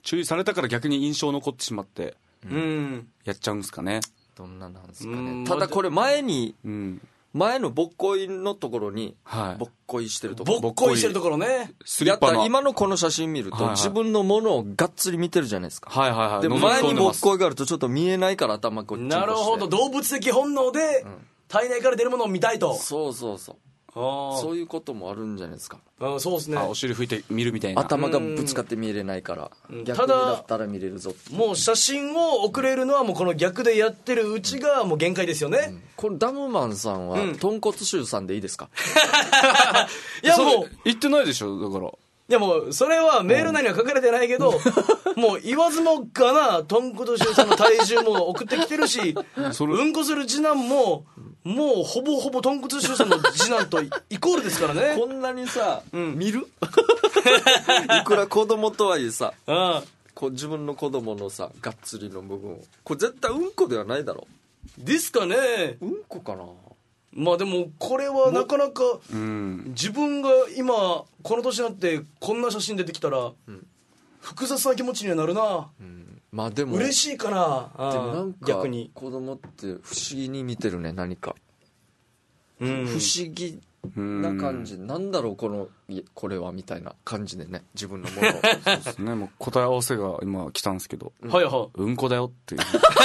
注意されたから逆に印象残ってしまってやっちゃうんですかね。 どんななんですかね。ただこれ前のぼっこいのところに、ぼっこいしてるところ、 ぼっこいしてるところね、 やったら今のこの写真見ると、自分のものをがっつり見てるじゃないですか。 はいはいはい。 でも前にぼっこいがあるとちょっと見えないから頭こっちになるほど、動物的本能で体内から出るものを見たいと。 そうそうそう、そういうこともあるんじゃないですか。 そうですね。 お尻拭いて見るみたいな。 頭がぶつかって見れないから、逆にだったら見れるぞ。 もう写真を送れるのはもうこの逆でやってるうちがもう限界ですよね。 これダムマンさんは豚骨臭さんでいいですか？ いやもう言ってないでしょ、だから。 いやもうそれはメール内には書かれてないけど、もう言わずもがな豚骨臭さんの体重も送ってきてるし、うんこする次男ももうほぼほぼ豚骨臭さんの次男とイコールですからね。 こんなにさ、見るいくら子供とはいえさ、こう自分の子供のさがっつりの部分を、これ絶対うんこではないだろですかね。 うんこかな。 まあでもこれはなかなか自分が今この年になってこんな写真出てきたら複雑な気持ちにはなるな。 まあでも嬉しいかな。 でもなんか逆に子供って不思議に見てるね、何か不思議な感じ、なんだろうこれはみたいな感じでね、自分のものをそうですね、もう答え合わせが今来たんですけど、 はいはい、 うんこだよっていう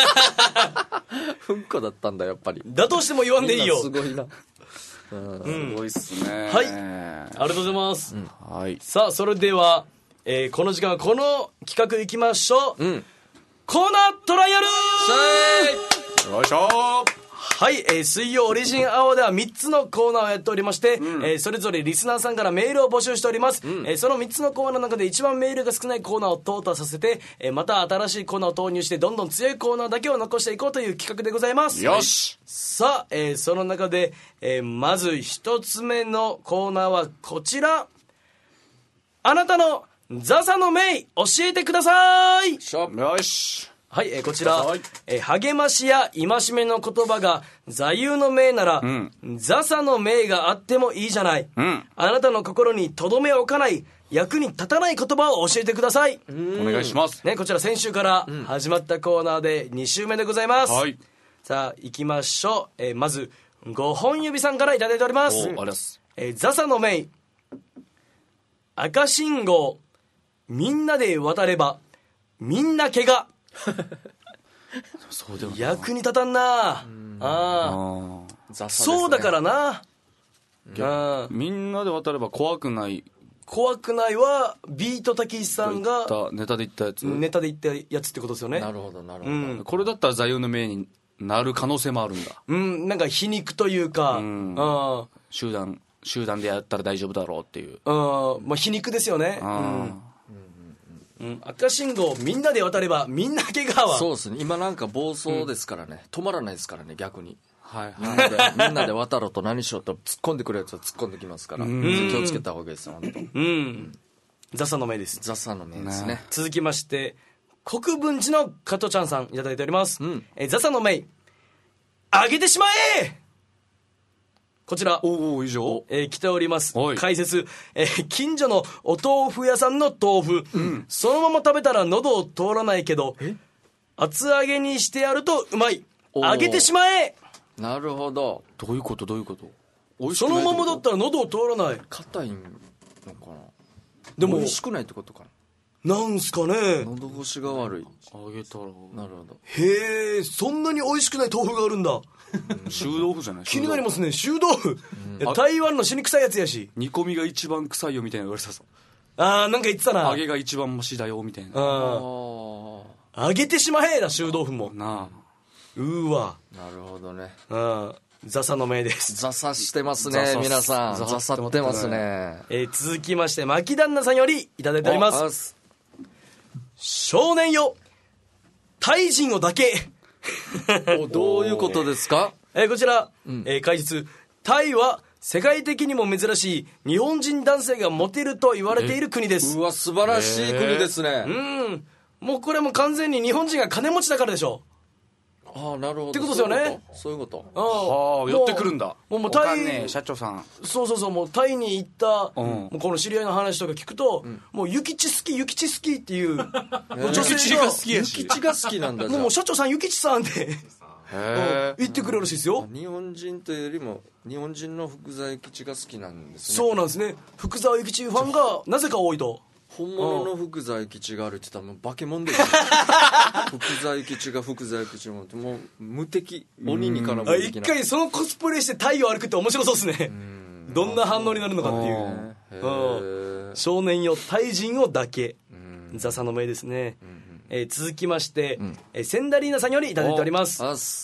うんこだったんだやっぱり。 だとしても言わんでいいよ。 すごいな。 すごいっすね。 はい、ありがとうございます。 はい。 さあそれでは、この時間はこの企画いきましょう。コーナートライアルよいしょ。 はい、水曜オリジンアワーでは3つのコーナーをやっておりまして、それぞれリスナーさんからメールを募集しております。その3つのコーナーの中で一番メールが少ないコーナーを淘汰させて、また新しいコーナーを投入してどんどん強いコーナーだけを残していこうという企画でございます。 よし。 さあ、その中で、まず1つ目のコーナーはこちら。あなたのザサのメイ教えてください。 よし。 はい、こちら、励ましや戒めの言葉が座右の銘なら、ザサの銘があってもいいじゃない。あなたの心にとどめを置かない役に立たない言葉を教えてください。 お願いします。 ね、こちら先週から始まったコーナーで2週目でございます。 はい。 さあ行きましょう。まず5本指さんからいただいております。 ありがとうございます。 ザサの銘、赤信号みんなで渡ればみんな怪我そうでも役に立たんなあ。そうだからな。 みんなで渡れば怖くないはビートたけしさんがネタで言ったやつやつってことですよね。 なるほどなるほど、 これだったら座右の銘になる可能性もあるんだ。 なんか皮肉というか、 集団でやったら大丈夫だろうっていう、 まあ、皮肉ですよね。赤信号みんなで渡ればみんな怪我はそうですね。今なんか暴走ですからね、止まらないですからね、逆に。 はいみんなで渡ろうと何しようと突っ込んでくるやつは突っ込んできますから、気をつけた方がいいですよ本当。 ザサの銘です。 ザサの銘ですね。 続きまして国分寺の加藤ちゃんさんいただいております。ザサの銘、あげてしまえ。こちら以上、 来ております。解説、近所のお豆腐屋さんの豆腐、そのまま食べたら喉を通らないけど厚揚げにしてやるとうまい。あげてしまえ。 なるほど。 どういうことそのままだったら喉を通らない。 硬いのかな。 でも美味しくないってことかな。 なんすかね。 喉越しが悪い。 あげたらなるほど。 へえ、そんなに美味しくない豆腐があるんだ。 臭豆腐じゃない。 気になりますね。臭豆腐、台湾の死に臭いやつやし。 煮込みが一番臭いよみたいな言われたさ。 なんか言ってたな。 揚げが一番マシだよみたいな。 揚げてしまえだ、臭豆腐もなあ。 わ。 なるほどね。 ザサの銘です。 ザサしてますね皆さん。ザサってますね。 続きまして牧旦那さんよりいただいております。少年よタイ人をだけ。 どういうことですか。 こちら、解説、タイは世界的にも珍しい日本人男性がモテると言われている国です。 うわ素晴らしい国ですね。 もうこれも完全に日本人が金持ちだからでしょ。 ああ、なるほど。 ってことですよね。 そういうこと。 ああ、寄ってくるんだ。 もうタイね、社長さん。 そうもうタイに行った、もうこの知り合いの話とか聞くと、もう諭吉好きっていう女性が好きやし、諭吉が好きなんだ。 もう社長さん諭吉さんって言ってくれるらしいですよ。 日本人というよりも日本人の福沢諭吉が好きなんですね。 そうなんですね。福沢諭吉ファンがなぜか多いと。 本物の福沢諭吉があるって言ったらもう化け物ですよ福沢諭吉が福沢諭吉もう無敵、鬼に絡む的な。 一回そのコスプレしてタイを歩くって面白そうですね。どんな反応になるのかっていう。少年よタイ人をだけ、ザサの目ですね。続きまして、センダリーナさんよりいただいております。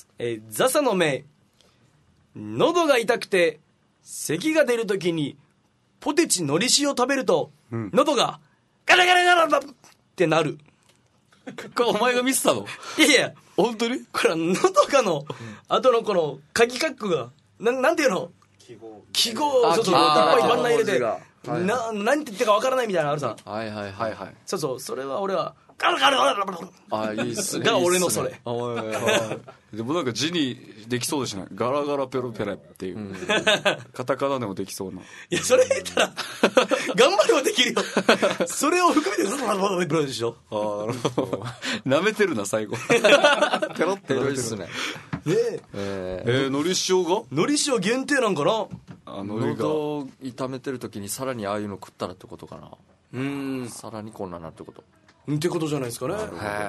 ザサの目、喉が痛くて咳が出るときにポテチのり塩食べると、喉がガラガラガラガラってなる。 これお前が見せたの？ いやいや、 本当に？ これは喉がの後のこの鍵カッコがなんていうの、記号をちょっといっぱいバンナ入れて、何て言ってかわからないみたいなのあるさ。 はいはいはいはい。 そうそれは俺はガラガラガラガラあ、いいっすね。 が俺のそれ。 でもなんか字にできそうでしない？ガラガラペロペラっていう、カタカナでもできそうな。 いや、それ言ったら頑張ればできるよ。それを含めてガラガラペロでしょ。 ああ、なるほど。舐めてるな最後。 ペロってるっすね。 のり塩が？ のり塩限定なんかな。 喉を痛めてる時にさらにああいうの食ったらってことかな。さらにこんななってこと。 ってことじゃないですかね。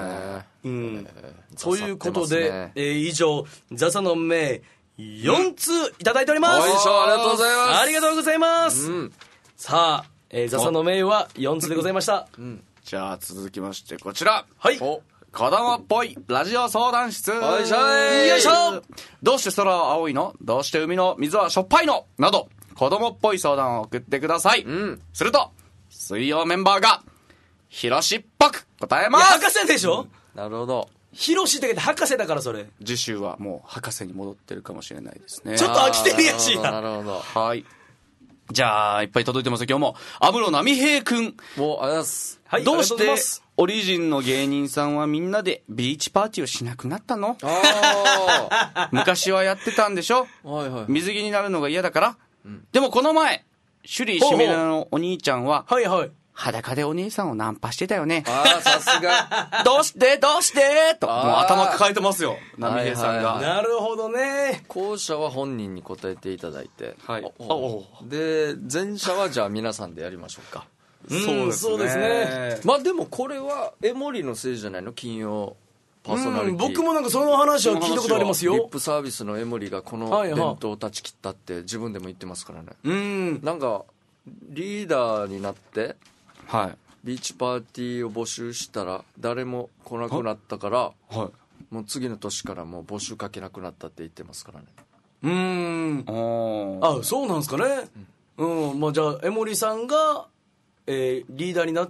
そういうことで、以上ザサの目4通いただいております。 ありがとうございます。 ありがとうございます。さあ、ザサの目は4通でございました。 じゃあ続きましてこちら。 はい。 子供っぽいラジオ相談室。よいしょ。 どうして空は青いの？どうして海の水はしょっぱいの？など子供っぽい相談を送ってください。すると水曜メンバーがヒロシっぽく答えます。 博士でしょ。 なるほど。 ヒロシって言って博士だからそれ。 次週はもう博士に戻ってるかもしれないですね。 ちょっと飽きてるやし。 なるほど。 はい。じゃあいっぱい届いてますよ今日も。安室奈美平くん。 もうありがとうございます。 はい。 どうしてオリジンの芸人さんはみんなでビーチパーティーをしなくなったの？昔はやってたんでしょ。水着になるのが嫌だから。でもこの前首里しめのお兄ちゃんは裸でお姉さんをナンパしてたよね。 さすが。 どうしてともう頭抱えてますよ波平さんが。 なるほどね。 後者は本人に答えていただいて、で前者はじゃあ皆さんでやりましょうか。 そうですね。 まあでもこれは江森のせいじゃないの？金曜パーソナリティ。 僕もなんかその話は聞いたことありますよ。 リップサービスの江森がこの伝統を断ち切ったって自分でも言ってますからね。なんかリーダーになってビーチパーティーを募集したら誰も来なくなったから、もう次の年からもう募集かけなくなったって言ってますからね。 そうなんですかね。まあじゃあ江森さんがリーダーになって、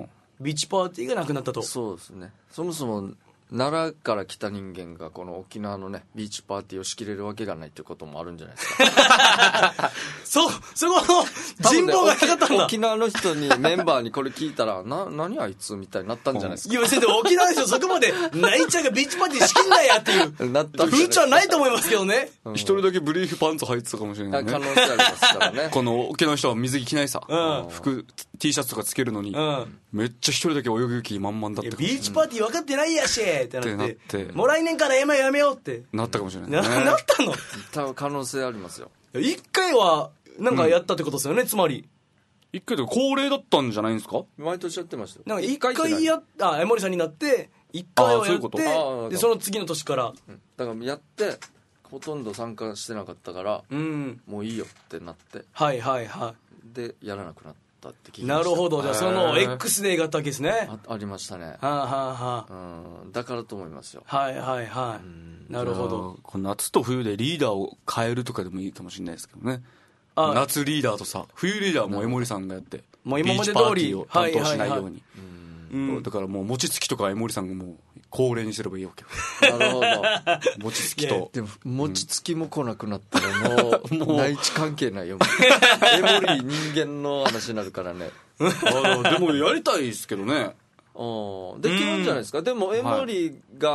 ビーチパーティーがなくなったと。 そうですね。そもそも奈良から来た人間がこの沖縄のねビーチパーティーを仕切れるわけがないっていうこともあるんじゃないですか。 そこの人望がなかったんだ。 沖縄の人にメンバーにこれ聞いたら何あいつみたいになったんじゃないですか。 いやでも沖縄の人そこまでナイちゃんがビーチパーティー仕切んないやっていうなった風潮はないと思いますけどね。 一人だけブリーフパンツ履いてたかもしれないね。 可能性ありますからね。 この沖縄の人は水着着ないさ、服 T シャツとかつけるのに、めっちゃ一人だけ泳ぐ気満々だった。 ビーチパーティー分かってないやしってなってもう来年からやめようってなったかもしれない、 なったの。 多分可能性ありますよ。 一回はなんかやったってことですよね、つまり一回で恒例だったんじゃないんですか。 毎年やってましたよ。 なんか一回やった江森さんになって一回をやってでその次の年から、 だからやってほとんど参加してなかったから、もういいよってなってでやらなくなったって聞きました。 なるほど。じゃあその X デーがあったわけですね。 ありましたね。だからと思いますよ。なるほど。 夏と冬でリーダーを変えるとかでもいいかもしれないですけどね。夏リーダーとさ冬リーダーも江森さんがやってもう今まで通りビーチパーティーを担当しないように、だからもう餅つきとか江森さんがもう恒例にすればいいわけよ。 なるほど。 餅つきとでも餅つきも来なくなったらもう内地関係ないよ。江森人間の話になるからね。 でもやりたいですけどね。 できるんじゃないですか。でも江森が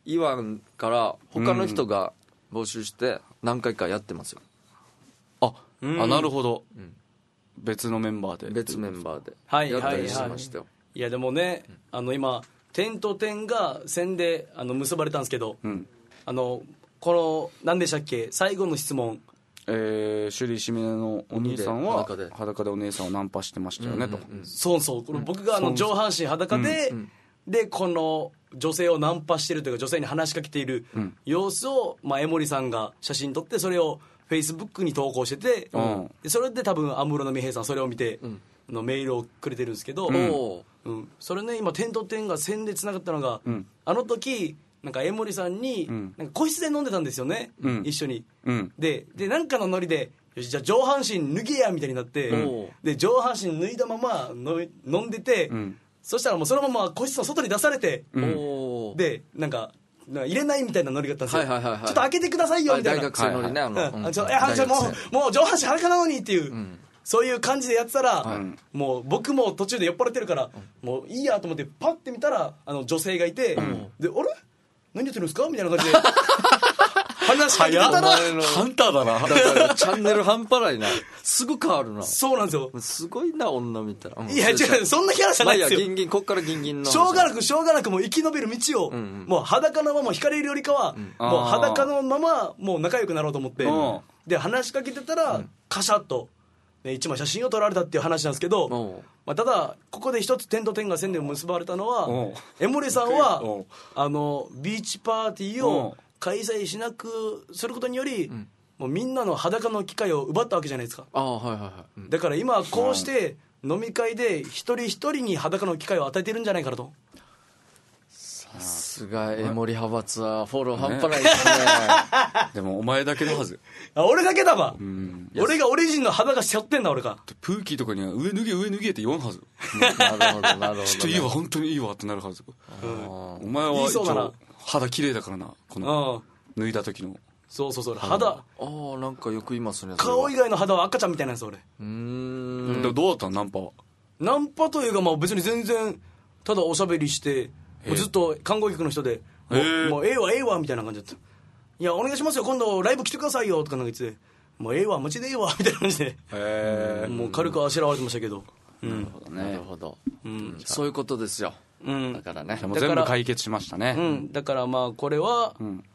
言わんから他の人が募集して何回かやってますよ。 あ、なるほど、別のメンバーで別メンバーではいやったりしましたよ。 いやでもね、今点と点が線で結ばれたんですけど、この何でしたっけ、最後の質問、 首里しめのお兄さんは裸でお姉さんをナンパしてましたよねと。 そうそう、これ僕が上半身裸で、でこの女性をナンパしてるというか女性に話しかけている様子を、江森さんが写真撮ってそれをフェイスブックに投稿してて、でそれで多分安室奈美恵さんそれを見て、メールをくれてるんですけど、それね、今点と点が線でつながったのが、あの時なんか江森さんに、なんか個室で飲んでたんですよね、一緒に、でなんかのノリでよしじゃあ上半身脱げやみたいになって、で上半身脱いだまま飲んでて、そしたらもうそのまま個室の外に出されて、でなんか入れないみたいなノリがあったんですよ、ちょっと開けてくださいよみたいな、 大学生ノリね、 じゃあもう上半身裸なのにっていう、そういう感じでやってたら、もう僕も途中で酔っ払ってるから、もういいやと思ってパッて見たら女性がいて、であれ何やってるんですかみたいな感じで話しかけてたらハンターだな。 だからチャンネル半端ないな、すぐ変わるな。 そうなんですよ、 すごいな女見たら。 いや違う、そんなキャラじゃないですよ。 ギンギン、こっからギンギンのしょうがなくもう生き延びる道を、もう裸のまま惹かれるよりかは、もう裸のままもう仲良くなろうと思って、で話しかけてたら、カシャッと、一枚写真を撮られたっていう話なんですけど、ただここで一つ点と点が線で結ばれたのは、江森さんはビーチパーティーを開催しなくすることにより、もうみんなの裸の機会を奪ったわけじゃないですか。だから今こうして飲み会で一人一人に裸の機会を与えてるんじゃないかなと。 さすが江森派閥はフォロー半端ないですねでもお前だけのはず。 俺だけだわ、俺がオリジンの裸しちゃってんだ俺が。 プーキーとかには上脱げって言わんはず。 なるほどなるほど、 ちょっといいわ本当にいいわってなるはず。お前は一応肌綺麗だからな、この脱いだ時の。 そう肌、 なんかよく言いますね。 顔以外の肌は赤ちゃんみたいなんです俺。 どうだったのナンパは。 ナンパというか、別に全然ただおしゃべりして、もうずっと観光客の人でもうええわみたいな感じだった。いやお願いしますよ今度ライブ来てくださいよとかなんか言って、もうええわマジでええわみたいな感じで、もう軽くあしらわれてましたけど。なるほどね、なるほど、そういうことですよ。だからね、 もう全部解決しましたね。 だからこれは、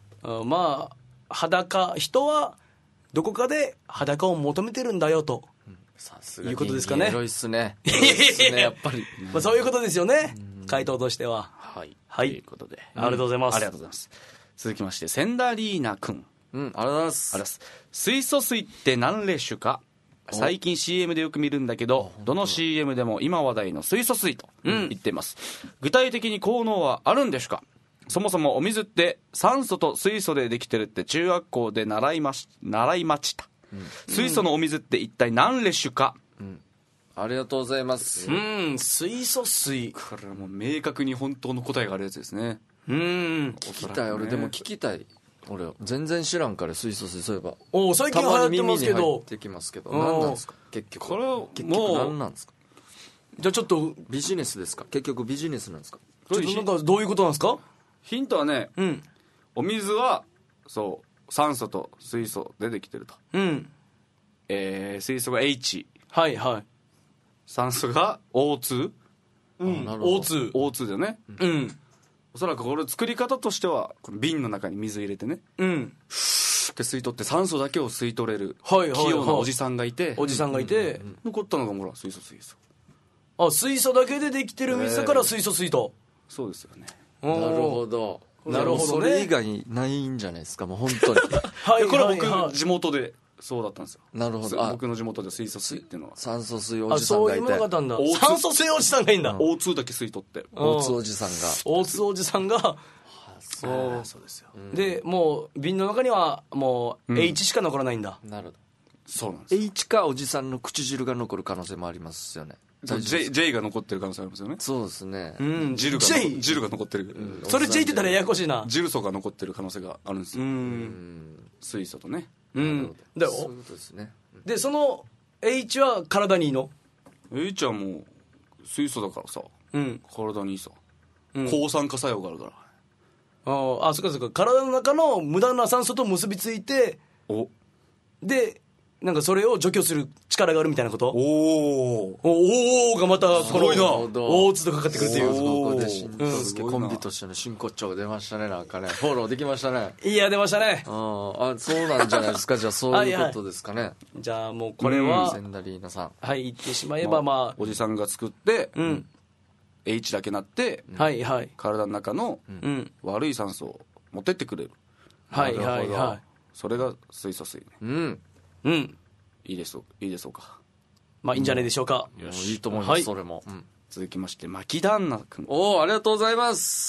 人はどこかで裸を求めてるんだよと、 さすがいうことですかね。 エロいっすねやっぱりそういうことですよね、回答としては。 ということで、 ありがとうございます。 ありがとうございます。続きましてセンダリーナくん、 ありがとうございます。 水素水って何レッシュか。最近 CM でよく見るんだけど、どの CM でも今話題の水素水と言っています、具体的に効能はあるんでしょうか。そもそもお水って酸素と水素でできてるって中学校で習いました、水素のお水って一体何レッシュか。 ありがとうございます。 水素水、 これはもう明確に本当の答えがあるやつですね。 聞きたい、俺でも聞きたい。俺全然知らんから水素水、そういえば最近流行ってますけど、 たまに耳に入ってきますけど、何なんですか結局。 これは結局何なんですか。 じゃあちょっとビジネスですか。結局ビジネスなんですか。 なんかどういうことなんですか。 ヒントはね、お水はそう酸素と水素でできてると。水素が H、酸素が O2、O2 だよね。おそらくこれ作り方としてはこの瓶の中に水入れてね、って吸い取って酸素だけを吸い取れる器用なおじさんがいて、残ったのがほら水素。 水素だけでできてる水だから水素水と。 そうですよね。 なるほどなるほどね。 それ以外ないんじゃないですか、もう本当にこれは僕地元でそうだったんですよ。 なるほど。 僕の地元で水素水っていうのは酸素水おじさんがいて、 そういうものがあったんだ。酸素水おじさんがいいんだ。 O2 だけ吸い取って、 O2 おじさんが O2 おじさんがそうですよ。 でもう瓶の中にはもう H しか残らないんだ。 なるほど。 そうなんです。 H かおじさんの口汁が残る可能性もありますよね。 J が残ってる可能性ありますよね。 そうですね。 ジルが残ってる。 それ J って言ったらややこしいな。 ジル素が残ってる可能性があるんですよ。水素とね。 だよ。 そういうことですね。 でその H は体にいいの？ H はもう水素だからさ、体にいいさ。抗酸化作用があるから。 あ、そうかそうか。体の中の無駄な酸素と結びついて、で、なんかそれを除去する力があるみたいなこと。おーがまたすごいな。 おーつとかかってくるっていう。 ここで新藤助コンビとしての真骨頂が出ましたね。なんかねフォローできましたね。 いや出ましたね。 そうなんじゃないですか。じゃあそういうことですかね。 じゃあもうこれはセンダリーナさん、 はい言ってしまえばまあおじさんが作って、H だけなって、 はいはい、 体の中の悪い酸素を持ってってくれる。 はいはいはい。 それが水素水ね。いいでしょうか。 まあいいんじゃないでしょうか。 いいと思います、それも。 続きまして牧旦那君。 ありがとうございます。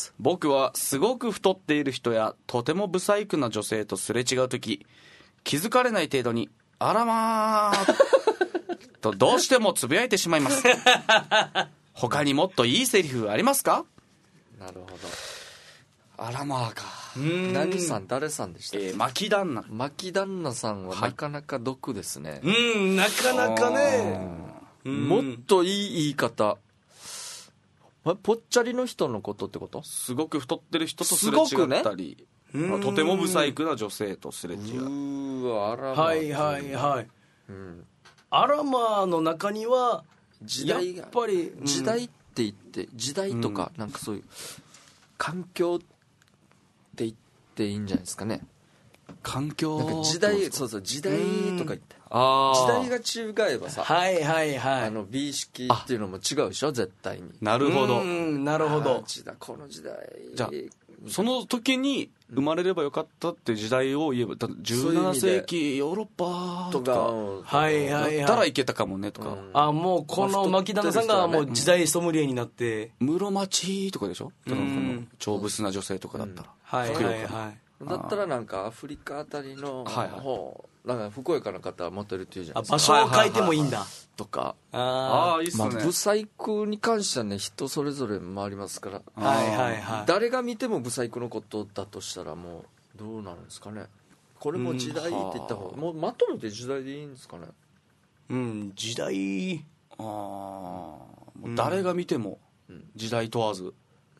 僕はすごく太っている人やとてもブサイクな女性とすれ違うとき、気づかれない程度にあらまーとどうしてもつぶやいてしまいます。他にもっといいセリフありますか？ なるほど。 あらまーか。 何さん誰さんでしたっけ？ 牧旦那。 牧旦那さんはなかなか毒ですね。 なかなかね。 もっといい言い方。ぽっちゃりの人のことってこと？ すごく太ってる人とすれ違ったり、とてもブサイクな女性とすれ違う。 あらまー。 はいはいはい。あらまーの中にはやっぱり時代って言って時代とかなんかそういう環境って言っていいんじゃないですかね。 環境なんか時代、そうそう時代とか言って、時代が違えばさ、 はいはいはい、 美意識っていうのも違うでしょ絶対に。 なるほどなるほど。 この時代じゃあその時に生まれればよかったって時代を言えば17世紀ヨーロッパとかはいはいはい、 だったらいけたかもねとか、 もうこの牧旦那さんがもう時代ソムリエになって、 室町とかでしょ、長ブスな女性とかだったら、 はいはいはい。 だったらなんかアフリカあたりの方、なんかふくよかな方はモテるっていうじゃないですか。 場所を変えてもいいんだとか。 いいっすね。 ブサイクに関してはね人それぞれもありますから、 はいはいはい、 誰が見てもブサイクのことだとしたらもうどうなるんですかね。これも時代って言った方が、もうまとめて時代でいいんですかね。 時代、 もう誰が見ても時代問わず、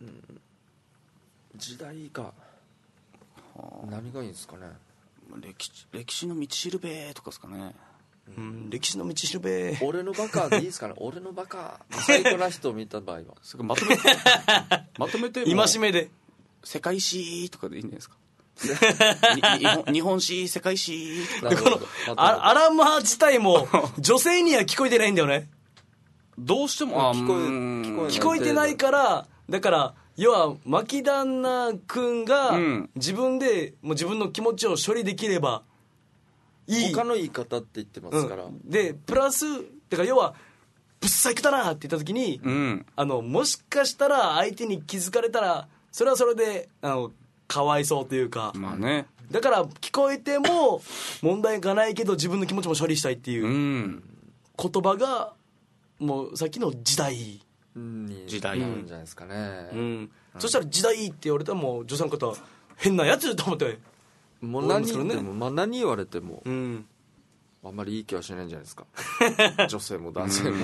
時代が何がいいんですかね。 歴史の道しるべとかですかね。 歴史の道しるべ。 俺のバカでいいですかね。俺のバカブサイクな人を見た場合はそれまとめて戒めで世界史とかでいいんじゃないですか。日本史世界史とか。 このアラマー自体も女性には聞こえてないんだよね。 どうしても聞こえてないから、だから要は牧旦那君が自分でもう自分の気持ちを処理できればいい。 他の言い方って言ってますから、 でプラスてか要はぶっさいくだなって言った時に、もしかしたら相手に気づかれたらそれはそれでかわいそうというか、だから聞こえても問題がないけど自分の気持ちも処理したいっていう言葉がもうさっきの時代時代なんじゃないですかね。 そしたら時代って言われたらもう女性の方変なやつと思ってもう何言っても、何言われても、あんまりいい気はしないんじゃないですか。女性も男性も。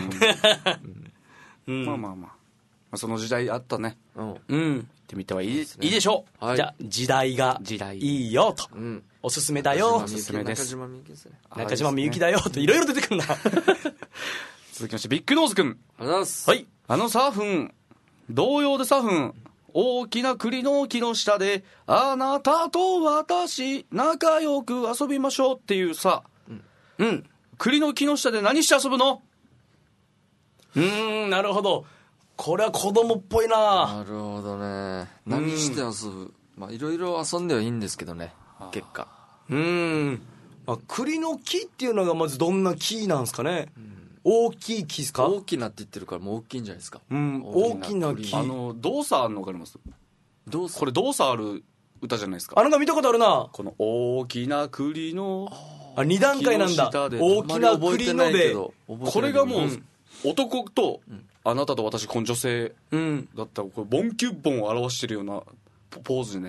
まあその時代あったね。行ってみてはいいでしょう。じゃあ時代がいいよと、おすすめだよ、おすすめです。中島みゆきだよといろいろ出てくるんだ。 続きましてビッグノーズくん。 ありがとうございます。 はい。サーフン同様でサーフン大きな栗の木の下であなたと私仲良く遊びましょうっていうさ、栗の木の下で何して遊ぶの？ なるほど。これは子供っぽいな。 なるほどね。何して遊ぶ、いろいろ遊んではいいんですけどね、結果。 栗の木っていうのがまずどんな木なんですかね。大きい木ですか？ 大きなって言ってるからもう大きいんじゃないですか。 大きな木。 動作あるの分かります？これ動作ある歌じゃないですか。 なんか見たことあるな。 この大きな栗の 2段階なんだ。大きな栗のでこれがもう男とあなたと私この女性だったらこれボンキュッボンを表してるようなポーズじゃないですか。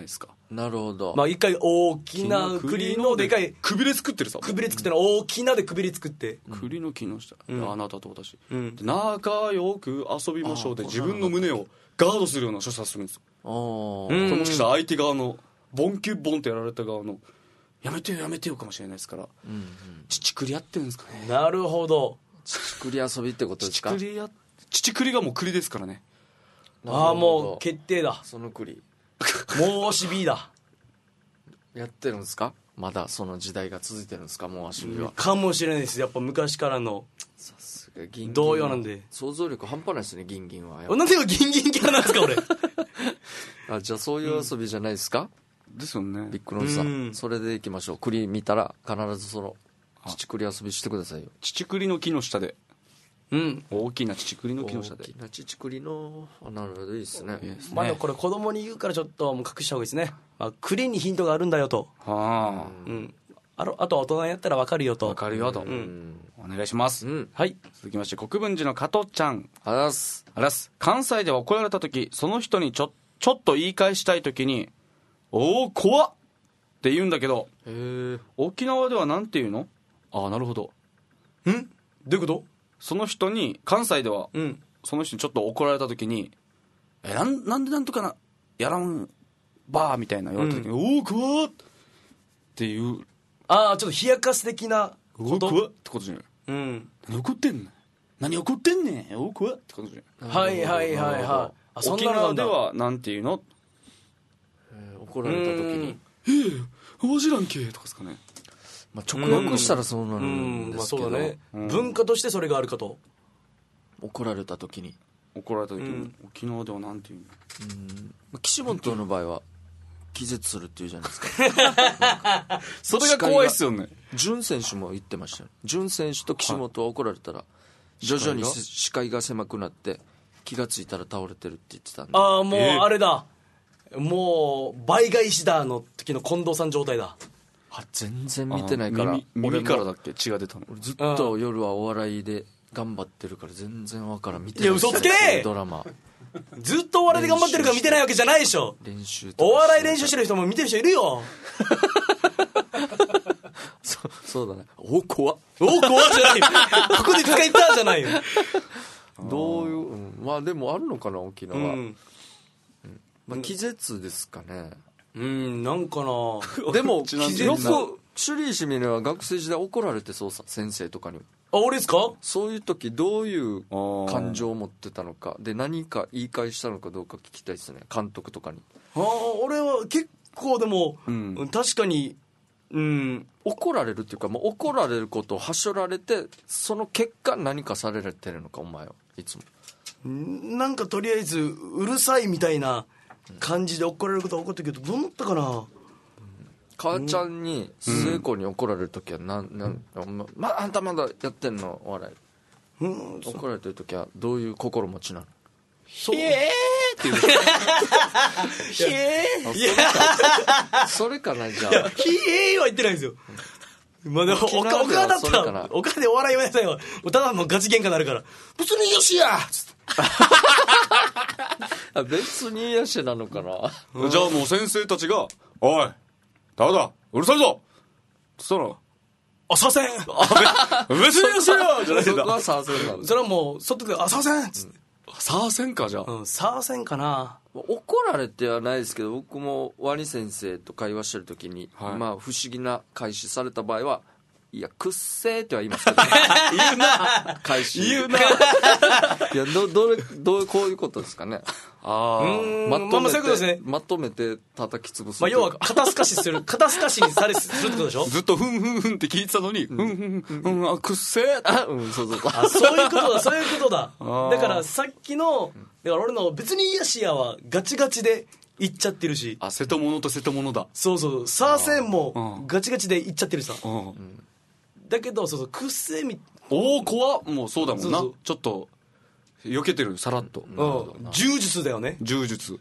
なるほど。 まあ一回大きな栗のでかいくびれ作ってるさ。 くびれ作っての大きなでくびれ作って、 栗の木の下、あなたと私、で仲良く遊びましょうで自分の胸をガードするような所作するんですよ。これもしかしたら相手側のボンキュッボンってやられた側のやめてよやめてよかもしれないですから、乳栗やってるんですかね。 なるほど。 乳栗遊びってことですか。 乳栗がもう栗ですからね。 ああもう決定だ。 その栗もうし B だ。 やってるんですか。まだその時代が続いてるんですか、もう足火は。 かもしれないです。やっぱ昔からのさすがギンギン同様なんで想像力半端ないですね、ギンギンは。 なんでギンギンキャラなんですか俺あ、じゃあそういう遊びじゃないですか、 ですよね。 ビッグノーズさん、それでいきましょう。栗見たら必ずその乳栗遊びしてくださいよ。 乳栗の木の下で、大きな乳栗の木の下で、 大きな乳栗の、なるほど、いいですね。 まだこれ子供に言うからちょっともう隠した方がいいですね。まあ、栗にヒントがあるんだよと。 はあとは大人やったら分かるよと。 分かるよと、お願いします、 はい。 続きまして国分寺の加藤ちゃん。 あらす。 関西では怒られた時、その人にちょっと言い返したい時におお怖っって言うんだけど、沖縄ではなんて言うの。ああなるほど。 どういうこと。 その人に関西では、その人にちょっと怒られた時になんでなんとかなやらんばーみたいな言われた時に、おお怖っっていう、 ああちょっと冷やかす的なこと。 怖っってことじゃない。何怒ってんねん、何怒ってんねん、おお怖っってことじゃない。 はいはいはいはい。 沖縄ではなんていうの。 怒られた時にわしらんけとかですかね。 まあ、直訳したらそうなるんですけど、 まあそうだね、文化としてそれがあるかと。 怒られた時に沖縄ではなんていうの。 岸本の場合は気絶するっていうじゃないですかそれが怖いっすよね。 潤選手も言ってましたよ。潤選手と岸本は怒られたら徐々に視界が狭くなって気がついたら倒れてるって言ってたんで。 ああもうあれだ、もう倍返しだの時の近藤さん状態だ。 全然見てないから。 耳からだっけ血が出たの。 俺ずっと夜はお笑いで頑張ってるから全然わからん。見てない。 いや嘘つけドラマずっとお笑いで頑張ってるから見てないわけじゃないでしょ。 練習お笑い練習してる人も見てる人いるよそうだね。お怖っじゃないよここで使いたじゃないよどういう、まあでもあるのかな沖縄、まあ、気絶ですかね。 なんかなでもよくシュリー氏には学生時代怒られてそうさ、先生とかに。 あ俺ですか。 そういう時どういう感情を持ってたのかで、何か言い返したのかどうか聞きたいですね、監督とかに。 俺は結構でも、確かに怒られるっていうか、もう怒られることをはしょられて、その結果何かされてるのか、お前はいつも。 なんかとりあえずうるさいみたいな感じで怒られることは起こったけど、どうなったかな。 母ちゃんに聖子に怒られるときはあんたまだやってんのお笑い、怒られてるときはどういう心持ちなの。 ひえーっていうひえーそれかな。じゃあひえーは言ってないんですよ。まあでも岡だったら岡でお笑い言われたよ。ただのガチ喧嘩になるから別によしやつって別によしなのかな。 じゃあもう先生たちがおいダメだうるさいぞそしたら左遷別によしやじゃないんだ。 そこは左遷なんだ。 それはもう外で左遷っつって左遷か。じゃあ左遷かな。 怒られてはないですけど、僕もワニ先生と会話してる時に、まあ不思議な開始された場合はいやくっせーっては言いますけど、 言うな開始言うな。いやどうこういうことですかね。まとめて叩き潰す。 まあ要は肩透かしにするってことでしょ。 ずっとふんふんふんって聞いてたのに、ふんふんふんあくっせーそうそういうことだだからさっきのだから俺の別にいやしやはガチガチで言っちゃってるし、 瀬戸物と瀬戸物だ。 そうサーセンもガチガチで言っちゃってるさ。だけどくっせーおお怖っもうそうだもんな。ちょっと避けてるさらっと。 柔術だよね。 柔術。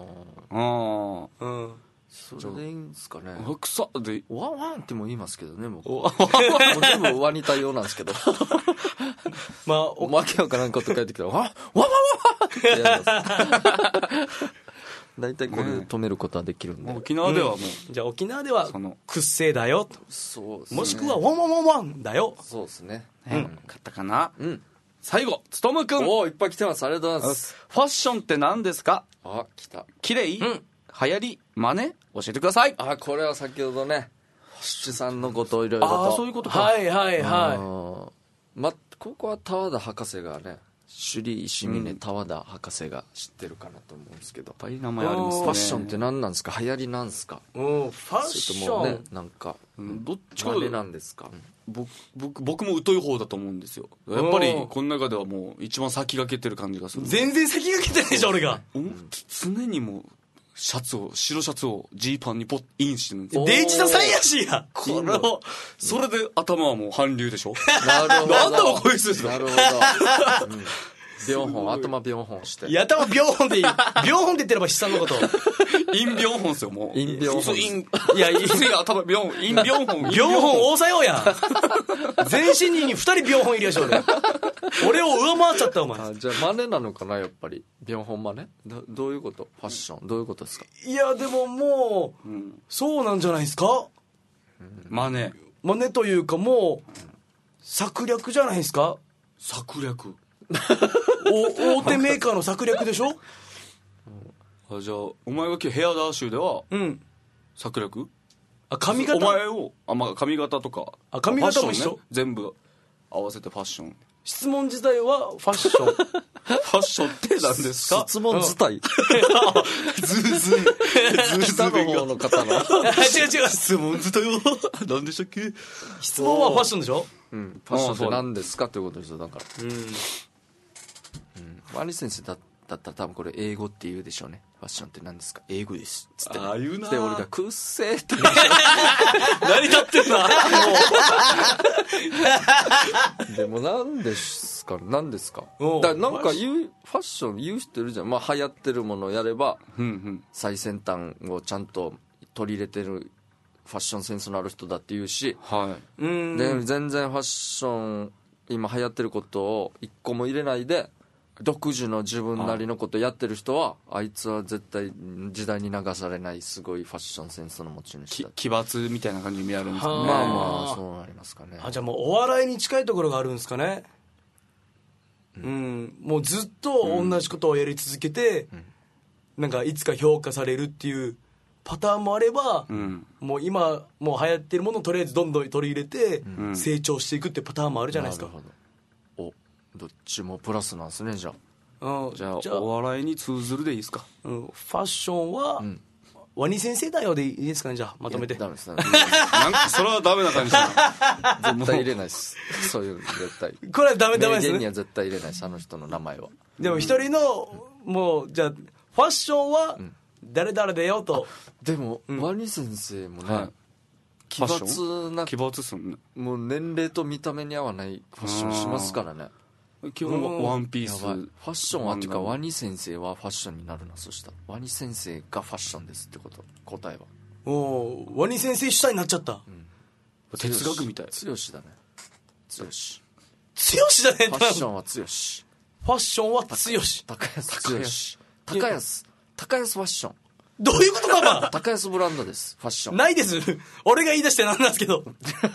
それでいいんですかね。 草でワンワンっても言いますけどね。僕全部ワニ対応なんですけどまあわけわからんこと書いてきたらワンワンワンワンってやります大体これで止めることはできるんで、 沖縄ではもう、 じゃあ沖縄ではそのくっせーだよと、 そうですね、 もしくはワンワンワンワンだよ。 そうですね、 勝ったかな、 うん、 最後つとむくん、 おおいっぱい来てます。ありがとうございます。 ファッションって何ですか？ あ、来た。 綺麗、流行り、真似教えてください。 あ、これは先ほどね七さんのことをいろいろと。 あ、そういうことか。 はいはいはここは田和田博士がね、首里石峰田和田博士が知ってるかなと思うんですけど、 いっぱい名前ありますね。 ファッションって何なんですか？流行りなんですか？ い。ファッション、 それともね、なんかどっちか真似なんですか？ 僕も疎い方だと思うんですよ。やっぱりこの中ではもう一番先駆けてる感じがする。 全然先駆けてないじゃん俺が。 常にもう白シャツをジーパンにインしてるんですよ。 デイジザサイヤシや。 これをそれで頭はもう韓流でしょ。 なるほど。 なんだもこいつですよ。 なるほど。頭本して。 いや、頭ビョンホンでいい。ビョンホンって言ってれば悲惨のこと。 インビョンホンですよ、もう。 インビョンホン。 いや、 頭ビョン、インビョンホン。 ビョンホン大作用やん。全身に2人ビョンホンいるやし俺。俺を上回っちゃったお前。 あ、じゃあ真似なのかな、やっぱり。ビョンホン真似？どういうこと？ファッションどういうことですか？ いや、でももう、そうなんじゃないですか？ 真似。 真似というかもう、策略じゃないですか？ 策略。 大手メーカーの策略でしょ？ あ、じゃあお前が今日ヘアダーシュでは策略？ あ、髪型？ お前を髪型とか、 髪型も一緒、 ね、全部合わせてファッション。 質問自体はファッション。 ファッションって何ですか？ 質問自体。 ずー下の方の方の。 違う。 質問自体は何でしたっけ？ 質問はファッションでしょ？ ファッションって何ですかということですよ、だから。ワニ先生だったら多分これ英語って言うでしょうね。ファッションって何ですか？英語ですつって、ね、 ああ言うな。 で俺がくっせーって何立ってんな。 でも何ですか？何ですか？だなんかファッション言う人いるじゃん。まあ流行ってるものをやれば、最先端をちゃんと取り入れてるファッションセンスのある人だって言うし、で全然ファッション今流行ってることを一個も入れないで独自の自分なりのことやってる人は、あいつは絶対時代に流されないすごいファッションセンスの持ち主だ。 奇抜みたいな感じに見えるんですかね。 まあそうなりますかね。 じゃあもうお笑いに近いところがあるんですかね。もうずっと同じことをやり続けて、なんかいつか評価されるっていうパターンもあれば、もう今もう流行ってるものをとりあえずどんどん取り入れて、成長していくってパターンもあるじゃないですか。 なるほど。どっちもプラスなんですね。じゃあじゃあお笑いに通ずるでいいですか？ ファッションは、ワニ先生だよでいいですかね。じゃあまとめて。 ダメですなんかそれはダメな感じだな。 絶対入れないですそういう絶対これはダメですね。 名言には絶対入れないです、あの人の名前は。 でも一人のもうじゃあファッションは誰々だよと。 でも、ワニ先生もね、奇抜な、 奇抜っすね。 もう年齢と見た目に合わないファッションしますからね。 基本はワンピース。 ファッションはっていうか、ワニ先生はファッションになるな。そしたらワニ先生がファッションですってこと、答えは。 ワニ先生主体になっちゃった。 哲学みたい。 強しだね。強しだね。 ファッションは強し。 ファッションは強し。 高安強し。高安ファッション。 どういうことかな。 高安ブランドです、ファッション。 ないです。俺が言い出してなんなんですけど。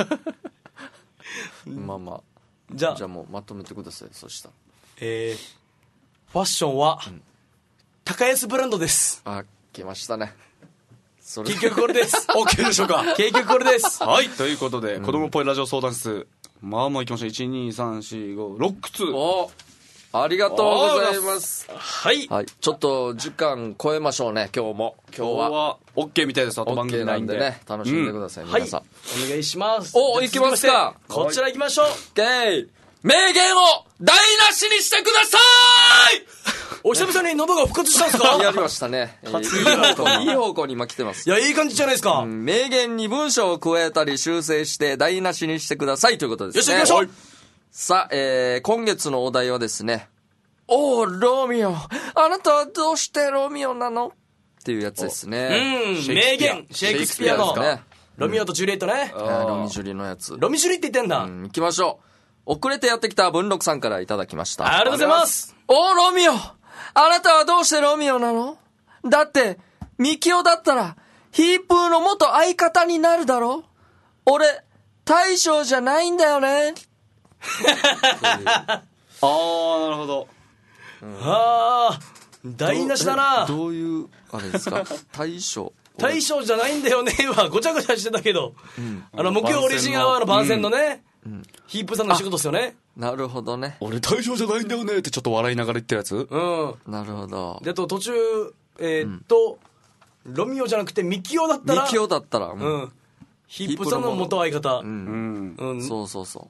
まあまあ。じゃあもうまとめてください。そしたらファッションは、高安ブランドです。 あ、来ましたね。 結局これです。 OK でしょうか？ 結局これです。 はい、ということで、子供っぽいラジオ相談室、まあまあいきましょう。12345通。 お、ありがとうございます。 はい、 ちょっと時間超えましょうね。今日は OK みたいです。あと番組ないんでね、楽しんでください、皆さん。 お願いします。 行きますか。 こちら行きましょう。 名言を台無しにしてください。 お久々に喉が復活したんですか？ やりましたね。いい方向に今来てます。 いや、いい感じじゃないですか。 名言に文章を加えたり修正して台無しにしてくださいということですね。 よし、行きましょう。 さあ、今月のお題はですね、おーロミオ、あなたはどうしてロミオなのっていうやつですね。 名言、シェイクスピアのね、 ロミオとジュリエットね。 ロミジュリのやつ。 ロミジュリって言ってんだ。 行きましょう。遅れてやってきた文禄さんからいただきました。 ありがとうございます。 おーロミオ、あなたはどうしてロミオなの？ だってミキオだったらヒープーの元相方になるだろ。俺大将じゃないんだよね。 ああ、なるほど。 ああ、台無しだな。 どういうあれですか。大将じゃないんだよねはごちゃごちゃしてたけど、木曜オリジンアワーの番宣のね、ヒープさんの仕事ですよね。 なるほどね。 俺大将じゃないんだよねってちょっと笑いながら言ってるやつ。 なるほど。 で、あと途中ロミオじゃなくてミキオだったら、 ミキオだったら、 ヒープさんの元相方。 そうそうそう。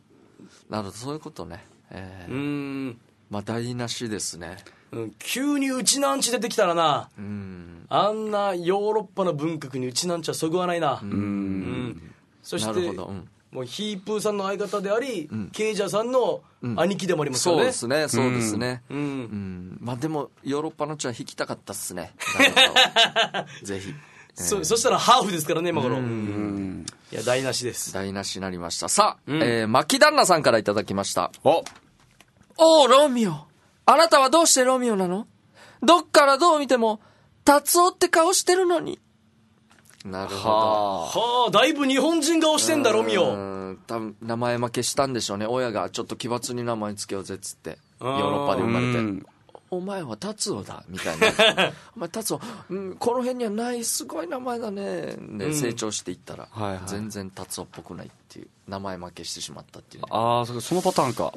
なるほど、そういうことね。まあ台無しですね。 急にうちなんち出てきたらな、あんなヨーロッパの文学にうちなんちはそぐわないな。そしてもうヒープーさんの相方であり、ケイジャーさんの兄貴でもありますからね。 そうですね。まあでもヨーロッパの地は引きたかったっすね。ぜひ。 そしたらハーフですからね今頃。いや台無しです。 台無しになりました。さあ、牧旦那さんからいただきました。おうロミオ、あなたはどうしてロミオなの？どっからどう見ても達夫って顔してるのに。なるほど。 はあ、だいぶ日本人顔してんだロミオ。 多分名前負けしたんでしょうね。親がちょっと奇抜に名前つけようぜっつってヨーロッパで生まれて、お前は達夫だみたいなお前達夫、この辺にはないすごい名前だねで成長していったら、全然達夫っぽくないっていう名前負けしてしまったっていう、ね、 ああ、そのパターンか。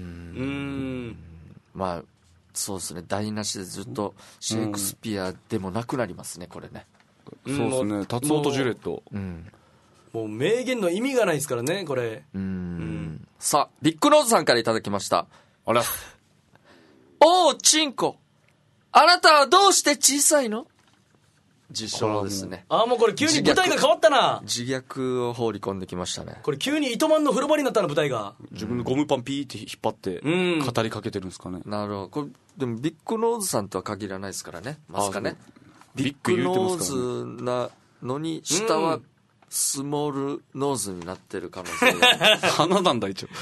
まあそうですね。台無しでずっとシェイクスピアでもなくなりますねこれね。 そうですね。達夫とジュレット、 もう名言の意味がないですからねこれ。 さあビッグノーズさんからいただきました。 あら。 おうチンコ、あなたはどうして小さいの？自称ですね。 もうこれ急に舞台が変わったな。 自虐を放り込んできましたね。 これ急に糸満の風呂場になったな舞台が。 自分のゴムパンピーって引っ張って語りかけてるんですかね。 なるほど。これでもビッグノーズさんとは限らないですからね。まさかね。 ビッグノーズなのに下はスモールノーズになってる可能性が鼻なんだ一応。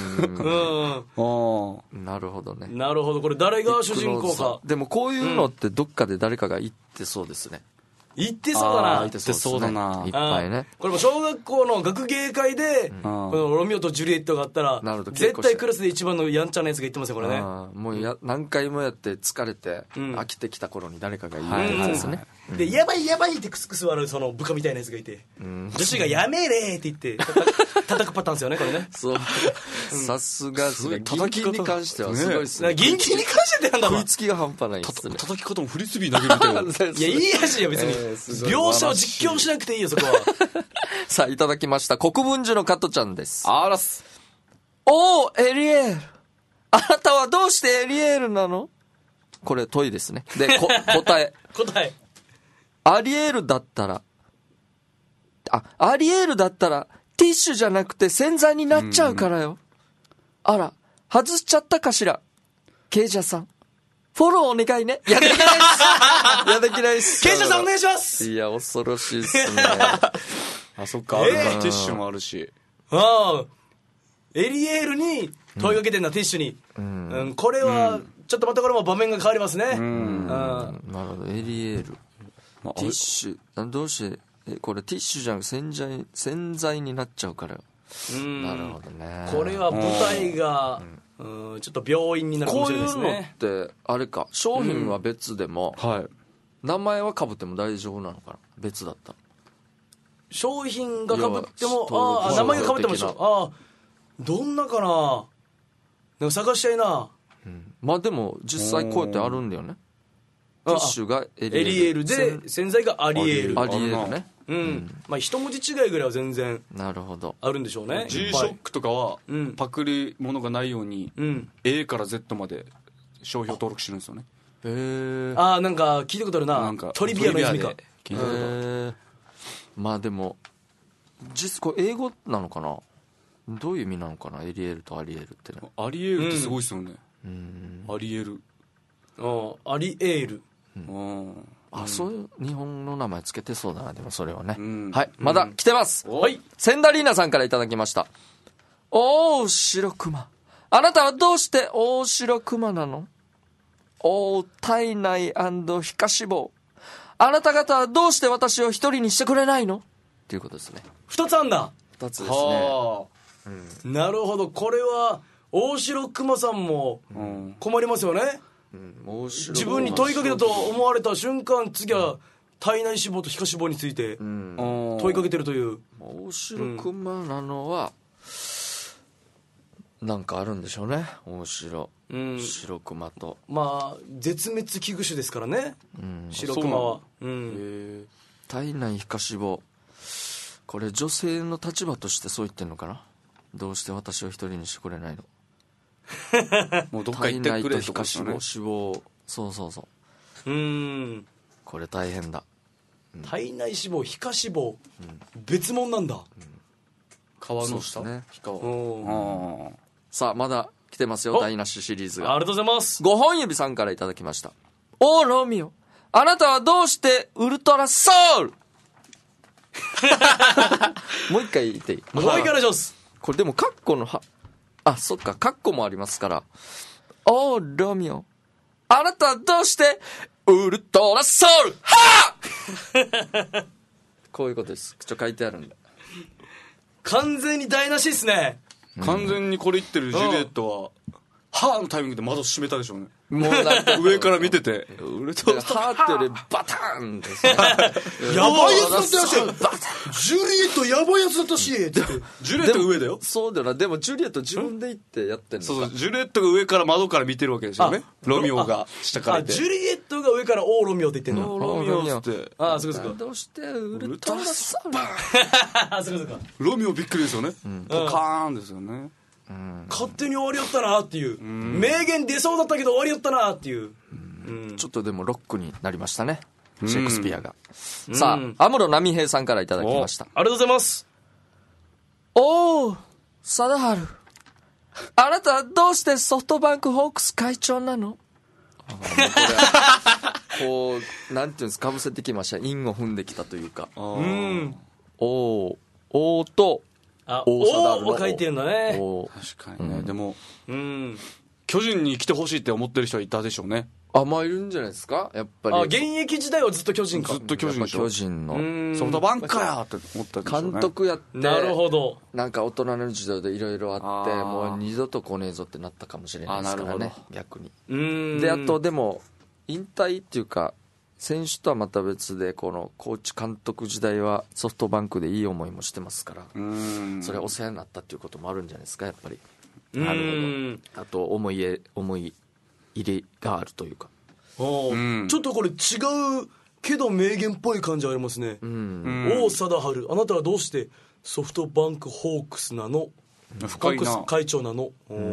なるほどね。 なるほど。これ誰が主人公か。 でもこういうのってどっかで誰かが言ってそうですね。 言ってそうだな。 言ってそうだな。いっぱいね。 これも小学校の学芸会でこのロミオとジュリエットがあったら絶対クラスで一番のやんちゃなやつが言ってますよこれね。 もう何回もやって疲れて飽きてきた頃に誰かが言うやつですね。 でやばいやばいってクスクス笑うその部下みたいなやつがいて、女子がやめれって言って叩くパターンですよねこれね。 そう。さすがギンギンに関してはすごいですね。 ギンギンに関してってなんだろう。 食いつきが半端ないですね。 叩き方もフリスビー投げるみたいな。 いやいい話よ別に。描写を実況しなくていいよそこは。 さあいただきました。国分寺の加トちゃんです。 あらす。 おーエリエール、あなたはどうしてエリエールなの？これ問いですね。で答えアリエールだったらアリエールだったらティッシュじゃなくて洗剤になっちゃうからよ。あら外しちゃったかしら。ケイジャさんフォローお願いね。いやできないですやできないです。 ケイジャさんお願いします。 いや恐ろしいですね。 そっか、あるか。ティッシュもあるし。 エリエールに問いかけてんだ、ティッシュに。これはちょっとまたこれも場面が変わりますね。なるほど。エリエールティッシュどうしてこれティッシュじゃなく洗剤になっちゃうからよ。なるほどね。 これは舞台がちょっと病院になるかもしれないですね。 こういうのってあれか、商品は別でも、名前は被っても大丈夫なのかな。別だったら商品が被っても名前が被ってもどんなかな。でも探したいな。 まあでも実際こうやってあるんだよね。ティッシュがエリエールで洗剤がアリエール。 アリエールね。 まあ一文字違いぐらいは全然なるほどあるんでしょうね。 G ショックとかはパクリものがないように A から Z まで商標登録してるんですよね。 なんか聞いたことあるな。なんかトリビアの泉か聞いたことある。 まあでもこれ英語なのかな。どういう意味なのかな。エリエールとアリエールってね。 アリエールってすごいですよね。アリエールアリエール。 そういう日本の名前つけてそうだな。でもそれはね。はい、まだ来てます。千田リーナさんからいただきました。おー白熊、あなたはどうして大白熊なの？おー体内皮下脂肪、 あなた方はどうして私を一人にしてくれないのっていうことですね。 2つあんだ。 2つですね。 なるほど。これは大城熊さんも困りますよね。自分に問いかけたと思われた瞬間、次は体内脂肪と皮下脂肪について問いかけてるという。 大城熊なのはなんかあるんでしょうね。大城白熊と、 まあ絶滅危惧種ですからね、白熊は。 体内皮下脂肪、これ女性の立場としてそう言ってんのかな。どうして私を一人にしてくれないの。 もうどっか行ってくれとか体内と皮下脂肪、そう。これ大変だ。 体内脂肪、皮下脂肪、別物なんだ。 川の下ね。 川。 さあまだ来てますよ、台無しシリーズが。 ありがとうございます。 5本指さんからいただきました。おーロミオ、あなたはどうしてウルトラソウルもう一回言っていい？ もう一回お願いします。 これでもカッコのそっか、カッコもありますから。おーロミオ、あなたはどうしてウルトラソウルはこういうことです。書いてあるんで。 完全に台無しですね。 完全にこれ言ってるジュリエットははーのタイミングで窓閉めたでしょうね。 もうなんか上から見ててウルトラハーってよりバターンですね。 やばいやつだったらしい。ジュリエットやばいやつだったしって。 ジュリエットが上だよ。 そうだよな。でもジュリエット自分で行ってやってんのか。 そう、ジュリエットが上から窓から見てるわけですよね。ロミオが下からいて。 ジュリエットが上からオーロミオって言ってんの。 ロミオって。 そうか。 どうしてウルトラソウルそうか。 ロミオびっくりですよね。ポカーンですよね。 勝手に終わりよったなっていう。名言出そうだったけど終わりよったなっていう。 ちょっとでもロックになりましたね、シェイクスピアが。さあ、安室奈美平さんからいただきました。 ありがとうございます。 おー貞治、あなたはどうしてソフトバンクホークス会長なの。こうなんていうんですか、ぶせてきました。韻を踏んできたというか。おーと大貞治を書いてるんだね。 確かにね。でも巨人に来てほしいって思ってる人はいたでしょうね。 まあいるんじゃないですか、やっぱり。 現役時代はずっと巨人か。 ずっと巨人でしょ。 巨人のソフトバンクかやって思ったでしょうね。 監督やって、 なるほど。 なんか大人の事情でいろいろあって、もう二度と来ねえぞってなったかもしれないですからね、逆に。で、あとでも引退っていうか選手とはまた別で、このコーチ監督時代はソフトバンクでいい思いもしてますから、それはお世話になったっていうこともあるんじゃないですか、やっぱり。なるほど。あと思い入れがあるというか。 ちょっとこれ違うけど名言っぽい感じありますね。王貞治、あなたはどうしてソフトバンクホークスなの、 深いな、 ホークス会長なの。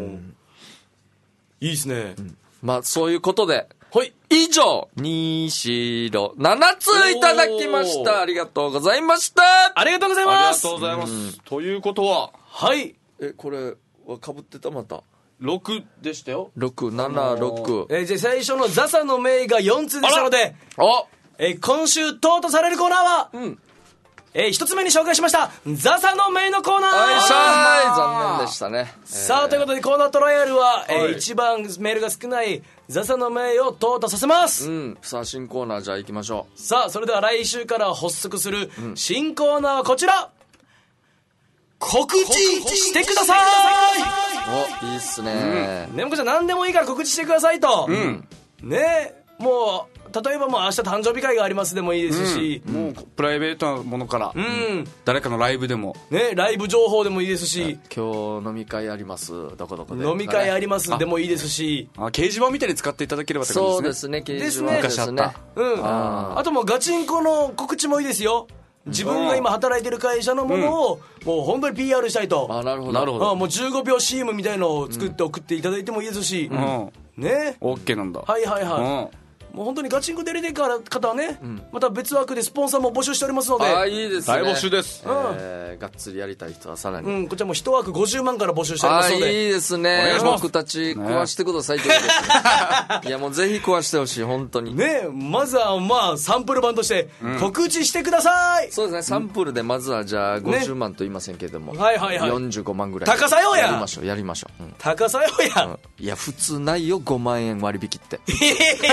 いいですね。 まあそういうことで、 はい、 以上西野7ついただきました。ありがとうございました。 ありがとうございます。 ありがとうございます。ということは、 はい、 これはかぶってた。また 6でしたよ。 676。 じゃあ最初のザサの名が4通でしたので、今週淘汰されるコーナーは、一つ目に紹介しましたザサの名のコーナー。 残念でしたね。 さあということでコーナートライアルは、一番メールが少ないザサの名を淘汰させます。 さあ新コーナーじゃあ行きましょう。さあそれでは来週から発足する新コーナーはこちら、告知してください。いいっすね。 ねもこちゃん何でもいいから告知してくださいと。ねもう例えばもう明日誕生日会がありますでもいいですし、 もうプライベートなものから、誰かのライブでもね、ライブ情報でもいいですし、 今日飲み会ありますどこどこで飲み会ありますでもいいですし、 掲示板みたいに使っていただければって感じですね。 そうですね、掲示板ですね。 あともうガチンコの告知もいいですよ。自分が今働いてる会社のものをもう本当に PR したいと。 なるほど。 もう15秒 CM みたいのを作って送っていただいてもいいですし、ね、 OK なんだ。 はいはいはい、もう本当にガチンコ出れてから方はね、また別枠でスポンサーも募集しておりますので。 いいですね、 大募集です。 がっつりやりたい人はさらに、 こちらも1枠50万から募集しておりますので。 いいですね。僕たち壊してくださいということですね。いやもうぜひ壊してほしい本当にね。まずはまあサンプル版として告知してください。 そうですね、サンプルでまずはじゃあ50万と言いませんけれども、45万ぐらい高さよややりましょう、 高さよや、 いや普通ないよ5万円割引って。一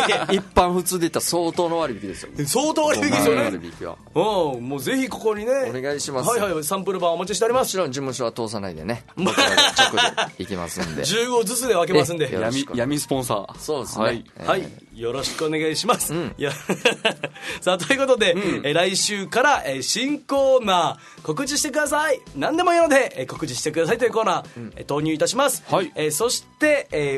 般普通で言ったら相当の割引ですよ。 相当割引ですよね。 割引は。 もうぜひここにねお願いします。 はいはい、サンプル版お待ちしております。 もちろん事務所は通さないでね、僕らが直で行きますんで 10号ずつで分けますんで、 闇スポンサー。 そうですね、 はいよろしくお願いします、いやさあということで、来週から、新コーナー告知してください、何でもいいので、告知してくださいというコーナー、投入いたします、そして、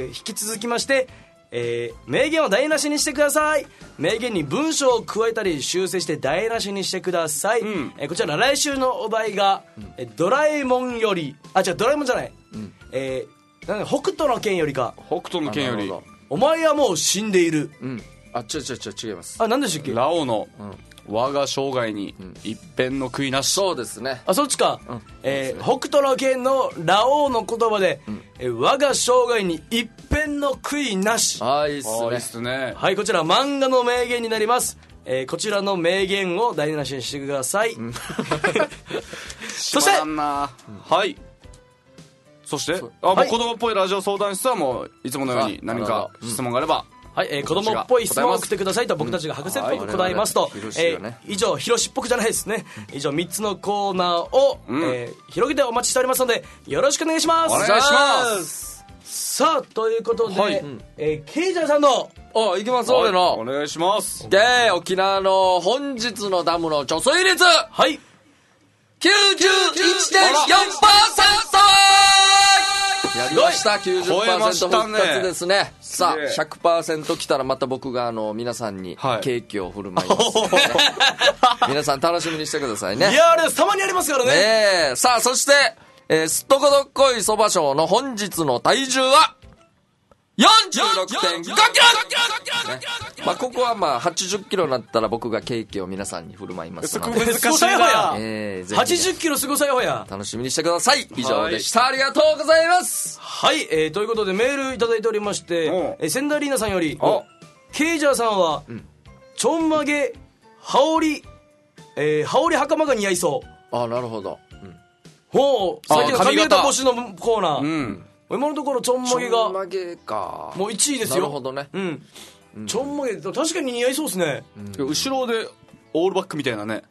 引き続きまして名言を台無しにしてください。名言に文章を加えたり修正して台無しにしてください、こちら来週のお題が、ドラえもんよりドラえもんじゃない、北斗の拳よりか、 北斗の拳よりお前はもう死んでいる、 違います。 何でしたっけ、 ラオウの我が生涯に一片の悔いなし。 そうですね。 そっちか、北斗の拳のラオウの言葉で、我が生涯に一片の悔いなし。 いいっすね。 いいっすね。 はい、こちら漫画の名言になります。こちらの名言を台無しにしてください。そしてはい。そしてもう子供っぽいラジオ相談室はもういつものように何か質問があれば、 はい、子供っぽい質問を送ってくださいと僕たちが博士っぽく答えますと、以上、ひろしっぽくじゃないですね、以上3つのコーナーを、広げてお待ちしておりますのでよろしくお願いします。 お願いします。 さあということで、ケイジャーさんのいきます俺のお願いします。 沖縄の本日のダムの貯水率、 はい、 91.4%。やりました。 90% 復活ですね。さあ 100% 来たらまた僕が皆さんにケーキを振る舞います、皆さん楽しみにしてくださいね。 いやあれたまにありますからね。 さあそして、すっとこどっこいそば賞の本日の体重は 46.5 キロ、ここは80キロになったら僕がケーキを皆さんに振る舞いますので、 難しいな。 80キロすごさよや、 楽しみにしてください。以上でした。ありがとうございます。 はい、ということでメールいただいておりまして、仙台リーナさんより、ケイジャーさんは、ちょんまげ羽織袴が似合いそう。 なるほど。 ほう、さっきの髪型越しのコーナー、今のところちょんまげがもう1位ですよ。 なるほどね。 ちょんまげ確かに似合いそうですね。 後ろでオールバックみたいなね、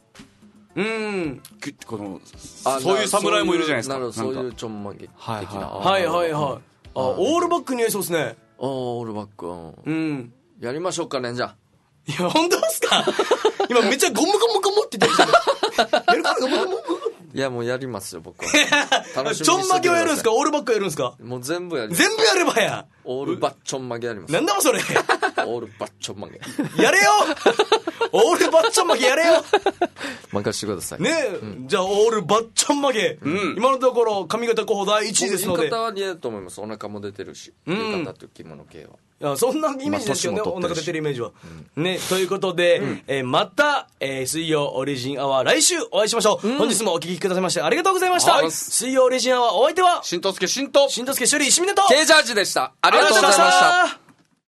そういう侍もいるじゃないですか。 なるほど、そういうちょんまげ的な。 はいはいはい。オールバック似合いそうですね。 オールバック、やりましょうかね。じゃあ、 いや本当ですか今めっちゃゴムゴムゴムって言ってるじゃん。やるかゴムゴム。 いやもうやりますよ僕は。 ちょんまげをやるんですか、オールバックやるんですか。 もう全部やります。 全部やればや。 オールバッチョンまげやります。 なんだもそれ。 オールバッチョンまげやれよ。オールバッチョンまげやれよ。 任してくださいねえ、じゃあオールバッチョンまげ、今のところ髪型候補第1位ですので。 浴衣は似合うと思います。お腹も出てるし、浴衣と着物系は。 いやそんなイメージですよね、お腹出てるイメージは、ね。ということで、また、水曜オリジンアワー来週お会いしましょう。本日もお聞きくださいましてありがとうございました。水曜オリジンアワーお相手はしんとすけしゅり石峰とケイジャージでした。ありがとうございました。